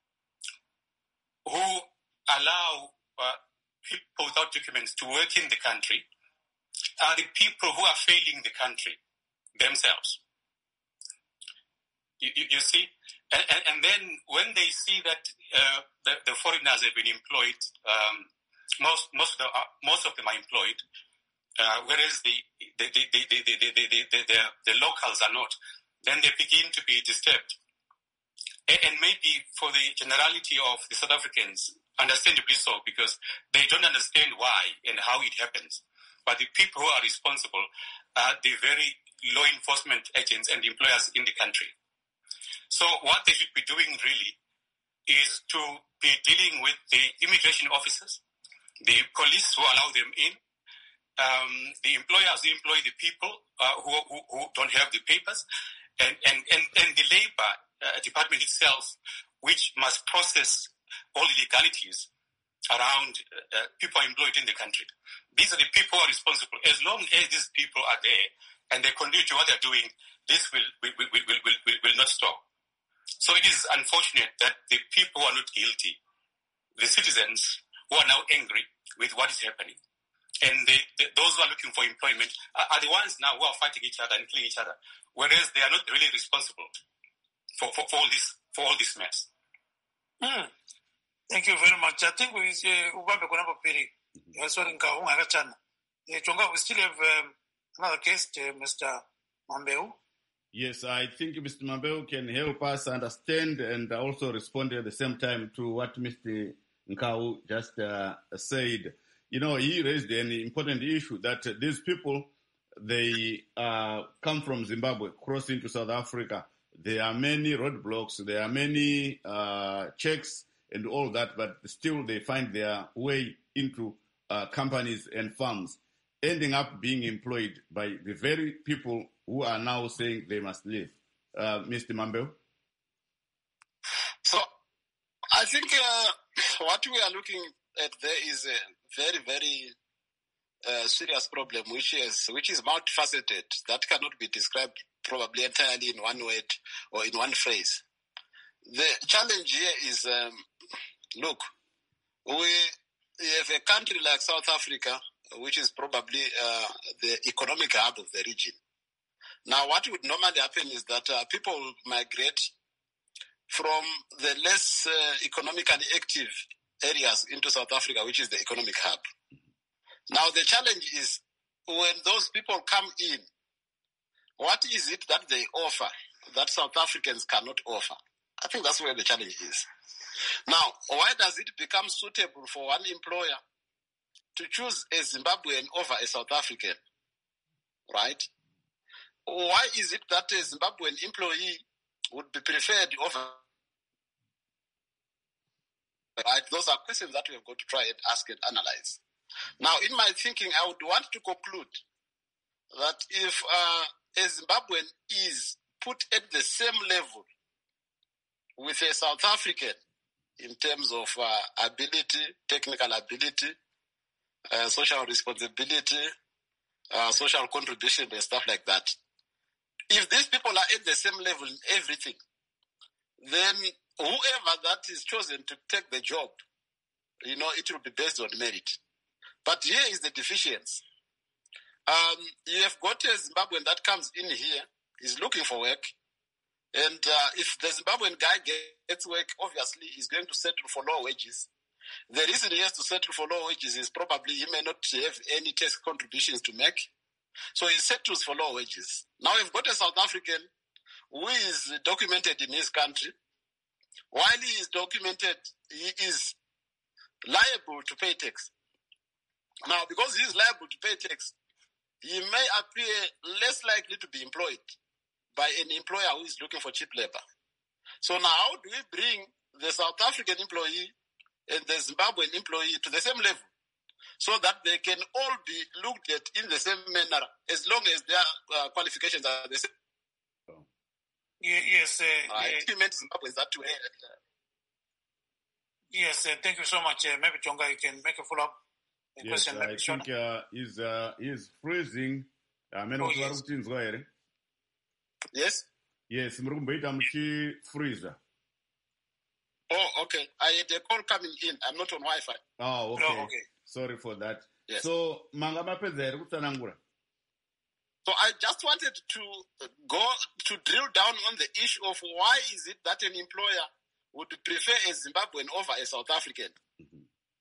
who allow uh, people without documents to work in the country are the people who are failing the country themselves. You, you, you see? And, and, and then when they see that uh, the, the foreigners have been employed, um, most most of, the, uh, most of them are employed, uh, whereas the the the, the, the, the, the, the, the, the the locals are not, then they begin to be disturbed. And, and maybe for the generality of the South Africans, understandably so, because they don't understand why and how it happens. But the people who are responsible are the very law enforcement agents and employers in the country. So what they should be doing really is to be dealing with the immigration officers, the police who allow them in, um, the employers who employ the people uh, who, who, who don't have the papers, and, and, and, and the labor uh, department itself, which must process all illegalities around uh, people employed in the country. These are the people who are responsible. As long as these people are there and they continue to what they're doing, this will will, will, will, will, will, will not stop. So it is unfortunate that the people who are not guilty, the citizens who are now angry with what is happening, and the, the, those who are looking for employment are, are the ones now who are fighting each other and killing each other, whereas they are not really responsible for, for, for all this for all this mess. Mm. Thank you very much. I think we Ubambe Konamba Piri. Sorry, Chonga, we still have um, another guest, uh, Mister Mambeu. Yes, I think Mister Mambeu can help us understand and also respond at the same time to what Mister Nkau just uh, said. You know, he raised an important issue that uh, these people, they uh, come from Zimbabwe, cross into South Africa. There are many roadblocks, there are many uh, checks and all that, but still they find their way into uh, companies and firms, ending up being employed by the very people who are now saying they must leave. Uh, Mister Mambeu? So, I think uh, what we are looking at there is a very, very uh, serious problem, which is which is multifaceted, that cannot be described probably entirely in one word or in one phrase. The challenge here is, um, look, we have a country like South Africa, which is probably uh, the economic hub of the region. Now, what would normally happen is that uh, people will migrate from the less uh, economically active areas into South Africa, which is the economic hub. Now, the challenge is when those people come in, what is it that they offer that South Africans cannot offer? I think that's where the challenge is. Now, why does it become suitable for one employer to choose a Zimbabwean over a South African, right? Why is it that a Zimbabwean employee would be preferred over, right? Those are questions that we have got to try and ask and analyze. Now, in my thinking, I would want to conclude that if uh, a Zimbabwean is put at the same level with a South African in terms of uh, ability, technical ability, uh, social responsibility, uh, social contribution and stuff like that, if these people are at the same level in everything, then whoever that is chosen to take the job, you know, it will be based on merit. But here is the deficiency. Um, you have got a Zimbabwean that comes in here, is looking for work, and uh, if the Zimbabwean guy gets work, obviously he's going to settle for low wages. The reason he has to settle for low wages is probably he may not have any tax contributions to make, so he settles for low wages. Now we've got a South African who is documented in his country. While he is documented, he is liable to pay tax. Now, because he is liable to pay tax, he may appear less likely to be employed by an employer who is looking for cheap labor. So now how do we bring the South African employee and the Zimbabwean employee to the same level so that they can all be looked at in the same manner as long as their uh, qualifications are the same? Yes, uh, uh, uh, Zimbabwe is that way. Yes, uh, thank you so much. Uh, maybe Jonga, you can make a follow-up Yes, question. I think uh, he's, uh, he's freezing. Amene Oh, kuti vari yes. kutinzwa here. Yes? Yes, muri kumboita muchi freezer. Oh, okay. I had a call coming in. I'm not on Wi-Fi. Oh, okay. Oh, okay. Sorry for that. Yes. So, manga mapedza here kutsanangura. So I just wanted to go to drill down on the issue of why is it that an employer would prefer a Zimbabwean over a South African. Mhm.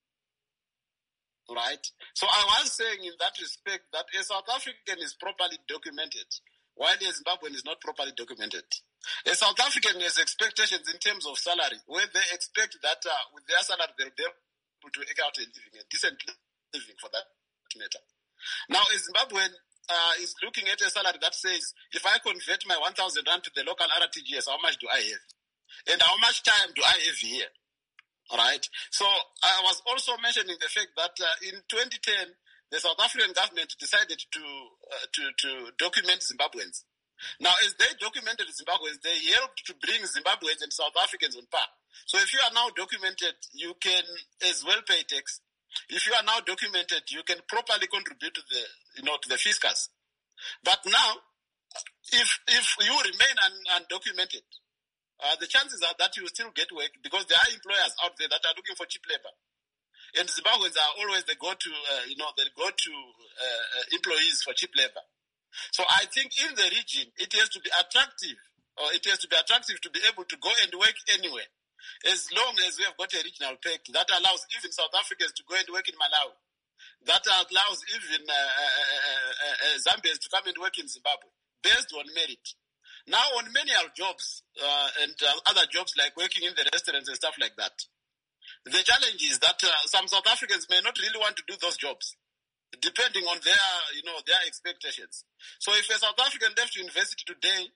Right? So I was saying in that respect that a South African is properly documented, while a Zimbabwean is not properly documented. A South African has expectations in terms of salary, where they expect that uh, with their salary they'll be able to make out a living, a decent living for that matter. Now a Zimbabwean uh, is looking at a salary that says, if I convert my one thousand rand to the local R T G S, how much do I have? And how much time do I have here? All right. So I was also mentioning the fact that uh, in twenty ten, the South African government decided to uh, to to document Zimbabweans. Now, as they documented Zimbabweans, they helped to bring Zimbabweans and South Africans on par. So if you are now documented, you can as well pay tax. If you are now documented, you can properly contribute to the you know to the fiscus. But now, if if you remain un, undocumented, Uh, the chances are that you still get work because there are employers out there that are looking for cheap labor. And Zimbabweans are always the go-to, uh, you know, the go-to uh, uh, employees for cheap labor. So I think in the region, it has to be attractive, or it has to be attractive to be able to go and work anywhere, as long as we have got a regional pact that allows even South Africans to go and work in Malawi, that allows even uh, uh, uh, uh, Zambians to come and work in Zimbabwe, based on merit. Now, on menial jobs uh, and uh, other jobs like working in the restaurants and stuff like that, the challenge is that uh, some South Africans may not really want to do those jobs, depending on their, you know, their expectations. So, if a South African left university today,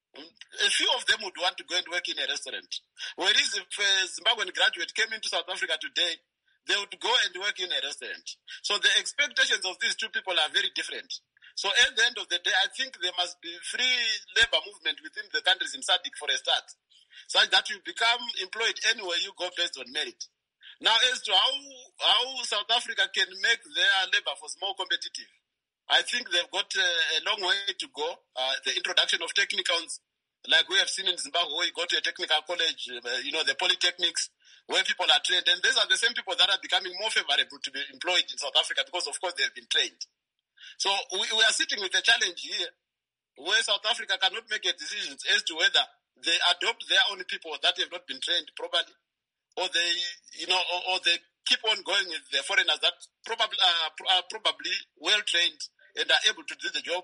a few of them would want to go and work in a restaurant. Whereas if a Zimbabwean graduate came into South Africa today, they would go and work in a restaurant. So, the expectations of these two people are very different. So at the end of the day, I think there must be free labor movement within the countries in S A D C for a start, such that you become employed anywhere you go based on merit. Now, as to how, how South Africa can make their labor force more competitive, I think they've got a, a long way to go. Uh, the introduction of technicals, like we have seen in Zimbabwe, where you go to a technical college, uh, you know, the polytechnics, where people are trained. And these are the same people that are becoming more favorable to be employed in South Africa because, of course, they've been trained. So we, we are sitting with a challenge here where South Africa cannot make a decision as to whether they adopt their own people that have not been trained properly, or they, you know, or, or they keep on going with the foreigners that probably uh, are probably well trained and are able to do the job,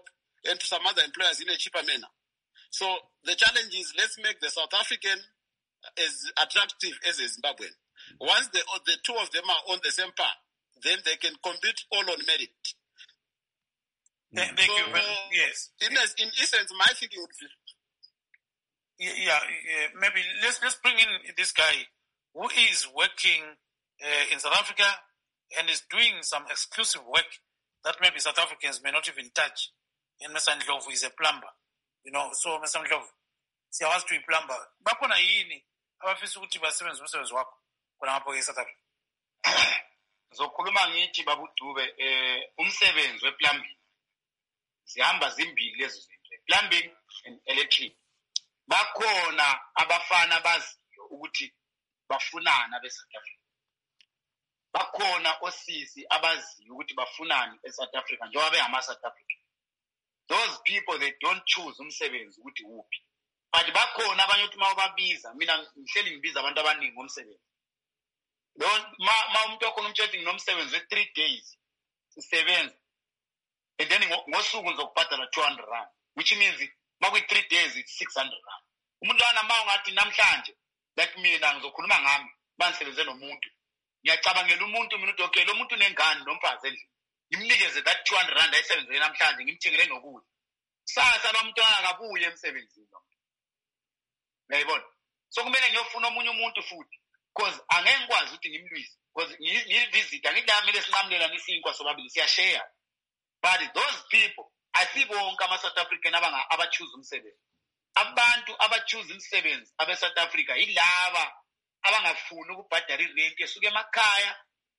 and to some other employers in a cheaper manner. So the challenge is, let's make the South African as attractive as the Zimbabwean. Once the, the two of them are on the same par, then they can compete all on merit. Thank so, you. Uh, yes. In, in essence, my thinking would be, Yeah, yeah, maybe let's let's bring in this guy who is working uh, in South Africa and is doing some exclusive work that maybe South Africans may not even touch. And Mister Ndlovu is a plumber, you know. So Mister Ndlovu, siyawazi to plumber. Bakhona yini abafisa ukuthi basebenze umsebenzi wakho khona ngapho eSouth Africa? Zokhuluma ngithi babudube eh umsebenzi weplumbing. Sihamba zimbili lezo zinto. Plumbing and electric. Bakhona abafana baziyo ukuthi bafunana beSouth Africa. Bakhona osisi abaziyo ukuthi bafunani eSouth Africa njengoba behama South Africa. Those people, they don't choose umsebenzi ukuthi uphi. But bakhona abanye ukuthi mababiza, mina ngihleli ngibiza abantu abaningi umsebenzi. Don't ma ma umuntu okhona umtsheti nomsebenzi we three days. Sisebenza. And then ngosuku ngizokubhadala two hundred rand, which means makwi three days it's six hundred rand. Umuntu anama ungathi namhlanje like mina ngizokhuluma ngami bangisebenze nomuntu. Ngiyacabangela umuntu mina uthi okay lo muntu nengane nomfazi endlini. Ngimnikeze that two hundred rand ayisebenzele namhlanje ngimthengele nokudla. Sasa lo mntwana akabuye emsebenzini lo. Uyayibona? So kumele ngiyofuna omunye umuntu futhi because angeke ngikwazi ukuthi ngimlwise because ngivisit angidamele sinqamulela nisinkwa sobabili siya share. But those people asibonke ama South African abanga aba choose umsebenzi. Abantu aba choose umsebenzi abe South Africa yilaba abangafuni ukubhadala irent esuke emakhaya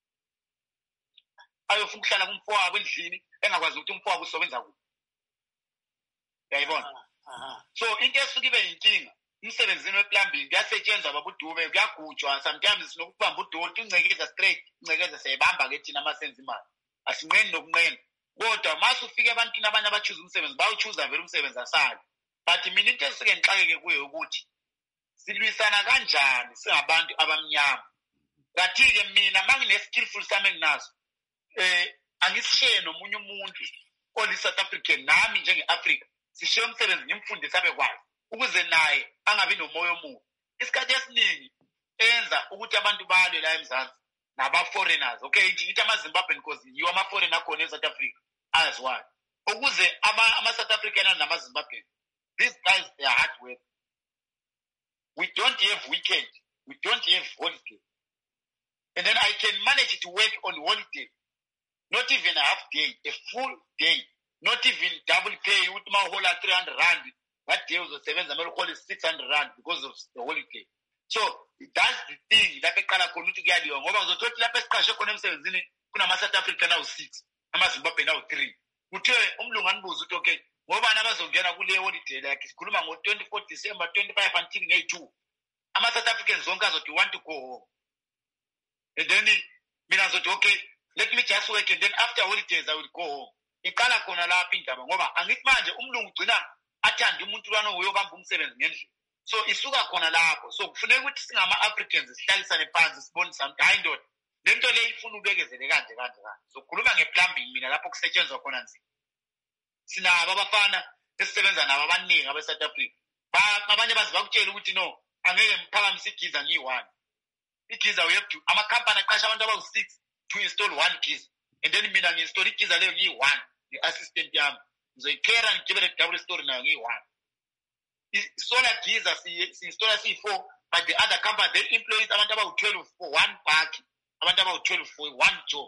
ayofuna ukuhlala kumfowabo endlini engakwazi ukuthi umfowabo usebenza kuphi. Uyayibona? So into esuke ibe yinkinga umsebenzini weplumbing kuyasetshenzwa babudube kuyagujwa sometimes sinokubamba udoti uncekeza straight uncekeza seyibamba ke thina amasenzi imali asinqeni nokunqena kodwa mase ufike abantwini abanye abachoose umsebenzi bawuchoose vele umsebenzi asali. But mina into esike ngixakeke kuyo ukuthi silwisana kanjani singabantu abamnyama. Ngathi ke mina mangine skillful sami nginaso eh angisishare nomunye umuntu oli South African nami njenge-Africa sishare umsebenzi ngimfundise abe kwazi ukuze naye angabi nomoya omubi. Isikhathi esiningi enza ukuthi abantu balwe la eMzansi naba foreigners okay ithi ngithi ama Zimbabwean because yiwo ama foreigner khona eSouth Africa as well ukuze ama ama South African nama Zimbabwean these guys they are hard work. We don't have weekend, we don't have holiday, and then I can manage to work on holiday, not even a half day, a full day, not even double pay with my whole three hundred rand. That day was seven, I'm call it six hundred rand because of the holiday. So that's the thing that I can't continue to get you. Ngoba uzothola lapha esiqashe khona emsebenzini kuna ama South Africa now six, ama Zimbabwe now three. Uthe umlungu anibuza ukuthi okay, ngoba nabazongena kule holiday like sikhuluma ngo twenty-fourth December twenty-five until May two. Ama South Africans zonke azothi want to go home. And then mina azothi okay, let me just work and then after holidays I will go home. Iqala khona lapha indaba ngoba angithi manje umlungu ugcina athanda umuntu lwana uyobamba umsebenzi ngendlela. So isuka khona lapho. So kufanele ukuthi singama Africans sihlalisane phansi sibonisane hayi ndoda lento le ifuna ubekezele kanje kanje kanje. So khuluma ngeplumbing mina lapho kusetshenzwa khona nzima. Sinabo abafana esisebenza nabo abaningi abe South Africa. Ba abanye bazi bakutshela ukuthi no angeke mphakamisa igiza ngiyi-one. Igiza we have to ama company aqasha abantu abawu six to install one giza. And then mina ngi-install igiza leyo ngiyi-one. The-assistant yami ngizoyikhera ngigibele double story nayo ngiyi-one. Solar giza si-installa siyi-four but the other company they employs abantu abawu-twelve for one park. Abantu abawu-twelve for one job.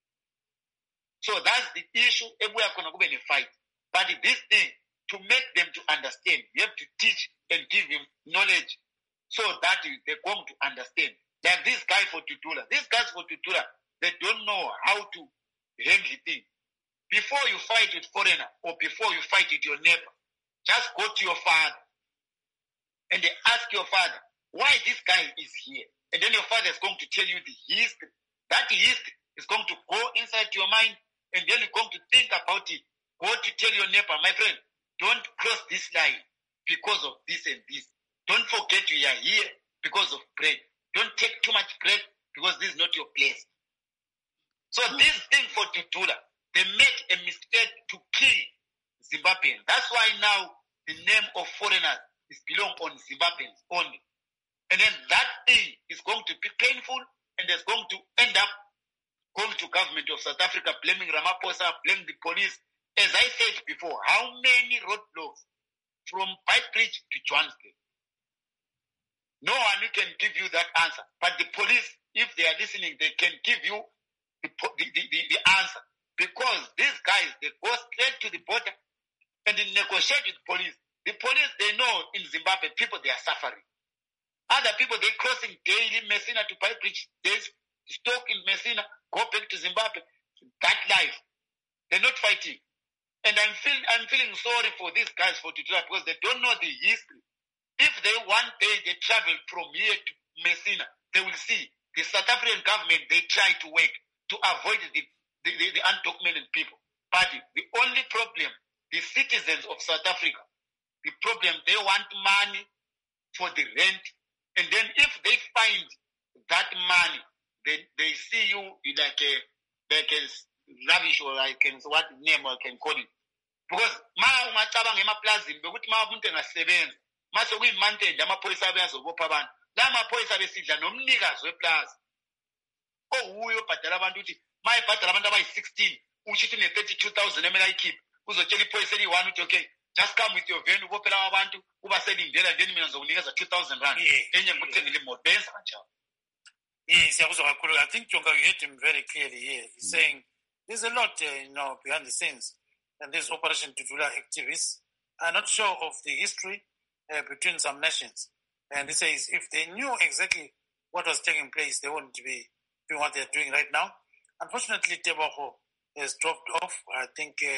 So that's the issue ebuya khona kube ne-fight. But this thing, to make them to understand, you have to teach and give them knowledge so that they're going to understand. Like this guy for Tutula. These guys for Tutula, they don't know how to handle things. Before you fight with foreigner or before you fight with your neighbor, just go to your father and they ask your father, why this guy is here? And then your father is going to tell you the history. That history is going to go inside your mind and then you're going to think about it. Go to tell your neighbor, my friend, don't cross this line because of this and this. Don't forget you are here because of bread. Don't take too much bread because this is not your place. So this thing for Tutula, they made a mistake to kill Zimbabwean. That's why now the name of foreigners is belong on Zimbabweans only. And then that thing is going to be painful and is going to end up going to government of South Africa, blaming Ramaphosa, blaming the police. As I said before, how many roadblocks from Beitbridge to Johannesburg? No one can give you that answer. But the police, if they are listening, they can give you the, the, the, the answer. Because these guys, they go straight to the border and they negotiate with the police. The police, they know in Zimbabwe, people, they are suffering. Other people, they're crossing daily Messina to Beitbridge. They stock in Messina, go back to Zimbabwe. That life. They're not fighting. And I'm, feel, I'm feeling sorry for these guys for today because they don't know the history. If they one day they travel from here to Messina, they will see the South African government, they try to work to avoid the, the, the, the undocumented people. But the only problem, the citizens of South Africa, the problem, they want money for the rent. And then if they find that money, they, they see you like a, like a rubbish or like a, what name I can call it. Because ma ungacabanga emaplazini bekuthi ma umuntu engasebenza mase kuyimantage amaphoyisa abeyazobopha abantu la maphoyisa besidla nomnikazi weplaza owuyo obhadala abantu ukuthi ma ebhadala abantu abayi-sixteen usho ukuthi ne-thirty-two thousand emele ayikhiphe uzotshela iphoyisa eliyi-one uthi okay just come with your van ubophela abantu uba selindela then mina ngizokunikeza two thousand rand enye ngikuthengele imoto benza kanjalo. Yes, I think Jonga, you heard him very clearly here. He's mm. saying there's a lot, uh, you know, behind the scenes. And these Operation Tudula activists are not sure of the history uh, between some nations. And he says if they knew exactly what was taking place, they wouldn't be doing what they're doing right now. Unfortunately, Teboho has dropped off. I think uh,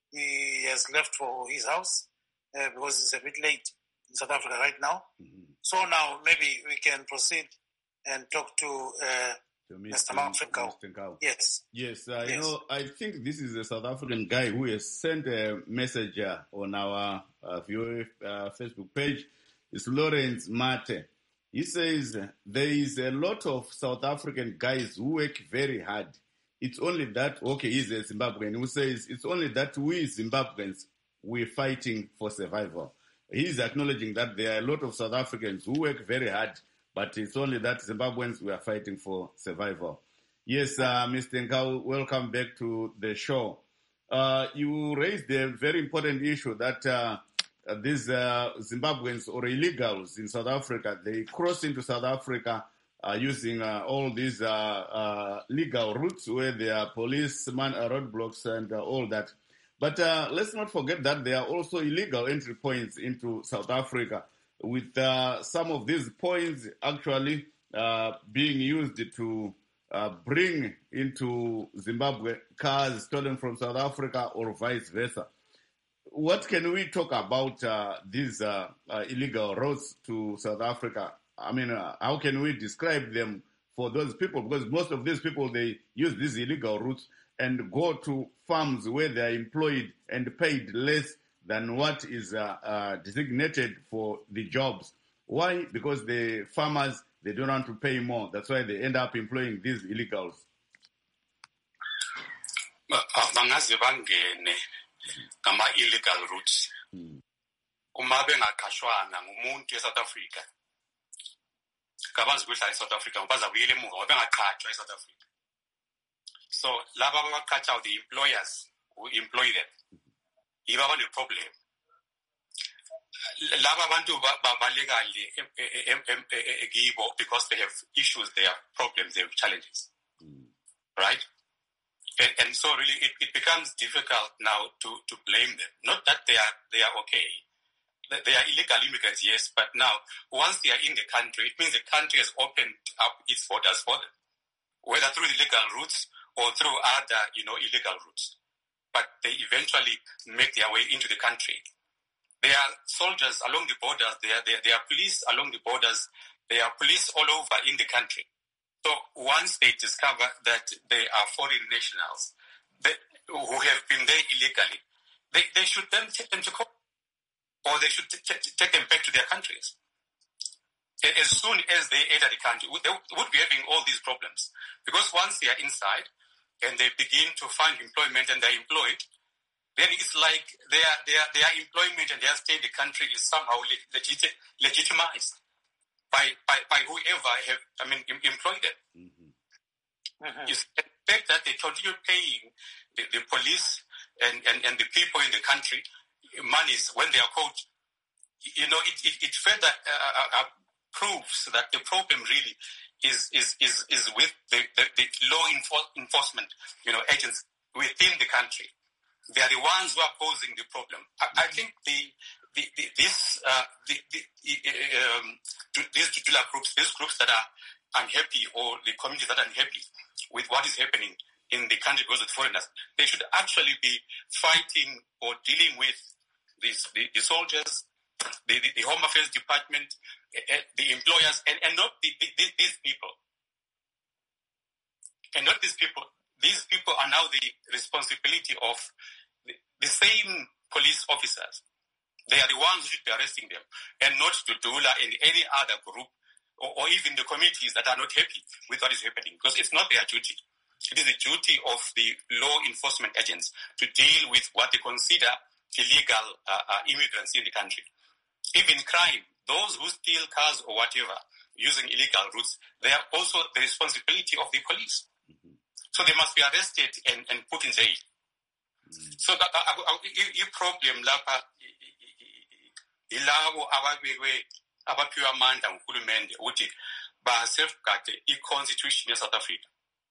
he has left for his house uh, because it's a bit late in South Africa right now. Mm-hmm. So now maybe we can proceed and talk to uh, Mister Mafekau. Yes. Yes, uh, yes. You know, I think this is a South African guy who has sent a message uh, on our uh, viewer, uh, Facebook page. It's Lawrence Mate. He says there is a lot of South African guys who work very hard. It's only that, okay, he's a Zimbabwean who says it's only that we Zimbabweans, we're fighting for survival. He's acknowledging that there are a lot of South Africans who work very hard, but it's only that Zimbabweans, we are fighting for survival. Yes, uh, Mister Nkau, welcome back to the show. Uh, you raised a very important issue that uh, these uh, Zimbabweans or illegals in South Africa, they cross into South Africa uh, using uh, all these uh, uh, legal routes where there are policeman uh, roadblocks and uh, all that. But uh, let's not forget that there are also illegal entry points into South Africa, with uh, some of these points actually uh, being used to uh, bring into Zimbabwe cars stolen from South Africa or vice versa. What can we talk about uh, these uh, uh, illegal routes to South Africa? I mean, uh, how can we describe them for those people? Because most of these people, they use these illegal routes and go to farms where they are employed and paid less than what is uh, uh, designated for the jobs. Why? Because the farmers, they don't want to pay more. That's why they end up employing these illegals. Bangaze bangene ngama illegal routes. Uma bengaqashwana ngumuntu eSouth Africa. Kabanzi kuhlala eSouth Africa baza kuyele emuva bengaqashwa eSouth Africa. So laba abaqashayo, the employers who employ them, iba bane problem. Laba abantu babalekale ekibo because they have issues, they have problems, they have challenges. Mm. Right? And, and so really it, it becomes difficult now to, to blame them. Not that they are they are okay. They are illegal immigrants, yes, but now once they are in the country, it means the country has opened up its borders for them, whether through the legal routes or through other, you know, illegal routes. But they eventually make their way into the country. There are soldiers along the borders. There are, there, there are police along the borders. There are police all over in the country. So once they discover that they are foreign nationals they, who have been there illegally, they, they should then take them to court, or they should t- t- take them back to their countries. As soon as they enter the country, they would be having all these problems. Because once they are inside and they begin to find employment and they're employed, then it's like their their their employment and their stay in the country is somehow legit, legitimized by, by, by whoever have I mean employed them. Mm-hmm. Mm-hmm. You expect that they continue paying the, the police and, and, and the people in the country monies when they are caught. You know, it it, it further uh, uh, proves that the problem really is is is, is with the, the, the law enfor- enforcement, you know, agents within the country. They are the ones who are causing the problem. I, I think the, the, the this uh, the, the um, these tutelar groups, these groups that are unhappy, or the communities that are unhappy with what is happening in the country because of foreigners, they should actually be fighting or dealing with these, the, the soldiers, the, the, the Home Affairs Department, uh, the employers, and, and not the, the, the, these people. And not these people. These people are now the responsibility of the, the same police officers. They are the ones who should be arresting them, and not Dudula and any other group, or, or even the communities that are not happy with what is happening, because it's not their duty. It is the duty of the law enforcement agents to deal with what they consider illegal uh, uh, immigrants in the country. Even crime, those who steal cars or whatever using illegal routes, they are also the responsibility of the police. So they must be arrested and, and put in jail. Mm. So that the problem lapha ilabo ababekwe abaphiwa amandla nguhulumende ukuthi ba safeguard i-constitution ya South Africa.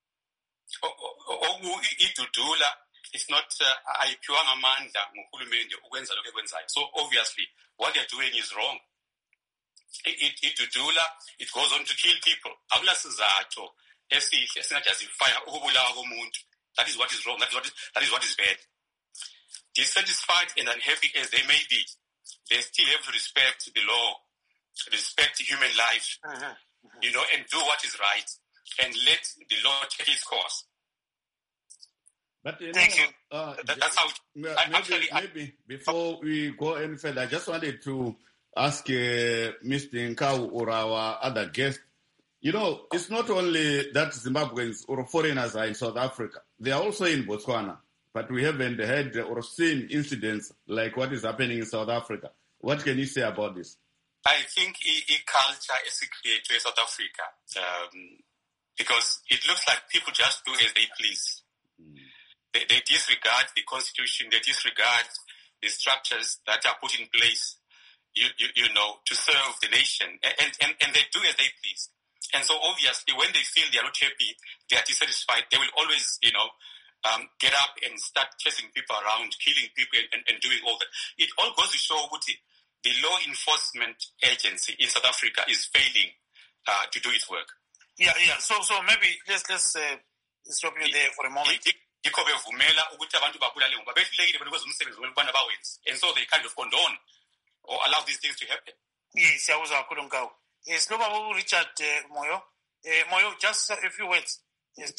Oku idudula is not ayiphiwanga amandla nguhulumende ukwenza lokho ekwenzayo. So obviously what they are doing is wrong. Idudula, it goes on to kill people. Akula sizatho fire. That is what is wrong. That is what is, that is what is bad. Dissatisfied and unhappy as they may be, they still have to respect the law, respect human life, mm-hmm. Mm-hmm. you know, and do what is right, and let the law take its course. But you Thank know, you. Uh, that, that's how. Maybe, I, actually, maybe I, before we go any further, I just wanted to ask uh, Mister Nkau or our other guest. You know, it's not only that Zimbabweans or foreigners are in South Africa. They are also in Botswana. But we haven't heard or seen incidents like what is happening in South Africa. What can you say about this? I think a, a culture is created in South Africa um, because it looks like people just do as they please. Mm. They, they disregard the constitution. They disregard the structures that are put in place, you, you, you know, to serve the nation. And, and, and they do as they please. And so obviously when they feel they are not happy, they are dissatisfied, they will always, you know, um, get up and start chasing people around, killing people and, and doing all that. It all goes to show what the, the law enforcement agency in South Africa is failing uh, to do its work. Yeah, yeah. So so maybe let's let's uh, stop you there for a moment. And so they kind of condone or allow these things to happen. Yes, I was a couldn't go. Yes, no, Richard uh, Moyo. Uh, Moyo, just a few words. Yes,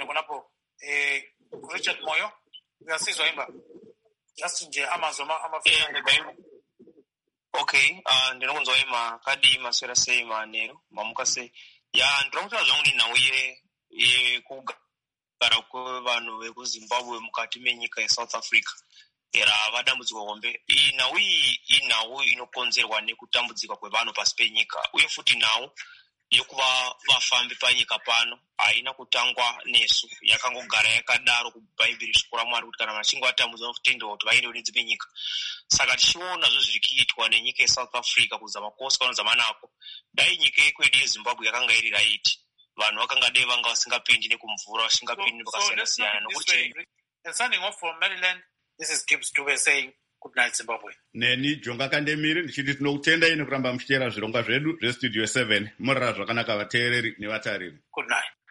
Richard Moyo. We are seeing Zoimba. Just in the Amazon, Amazon. Okay, and the ones Zoima, Kadi, Masera say, Manero, Mamukase. Ya, ndronka zongi na uye ye kugarako bano Zimbabwe mukati menyika ya South Africa. Era vadambudziko hombe inawo inawo inokonzerwa nekutambudzika kwevanhu pasi penyika uye futi nawo yekuva vafambi panyika pano haina kutangwa nesu yakangogara yakadaro kubhaibheri shoko raMwari kuti kana vachinge vatambudzwa nokutenderwa kuti vaendewo nedzimwe nyika. Saka tichiona zvo zviri kuitwa nenyika yeSouth Africa kuzama kwose kanozama nako, dai nyika yekwedu yeZimbabwe yakanga iri raiti, vanhu vakanga dai vanga vasingapindi nekumvura vasingapindi pakasiyana-siyana nokuti. And signing off from Maryland, this is Gibbs Dube saying good night Zimbabwe. Neni Jonga Kandemiri ndichiti tinokutendai nekuramba muchiteera zvirongwa zvedu zvestudio seven. Morara zvakanaka vateereri nevatariri. Good night.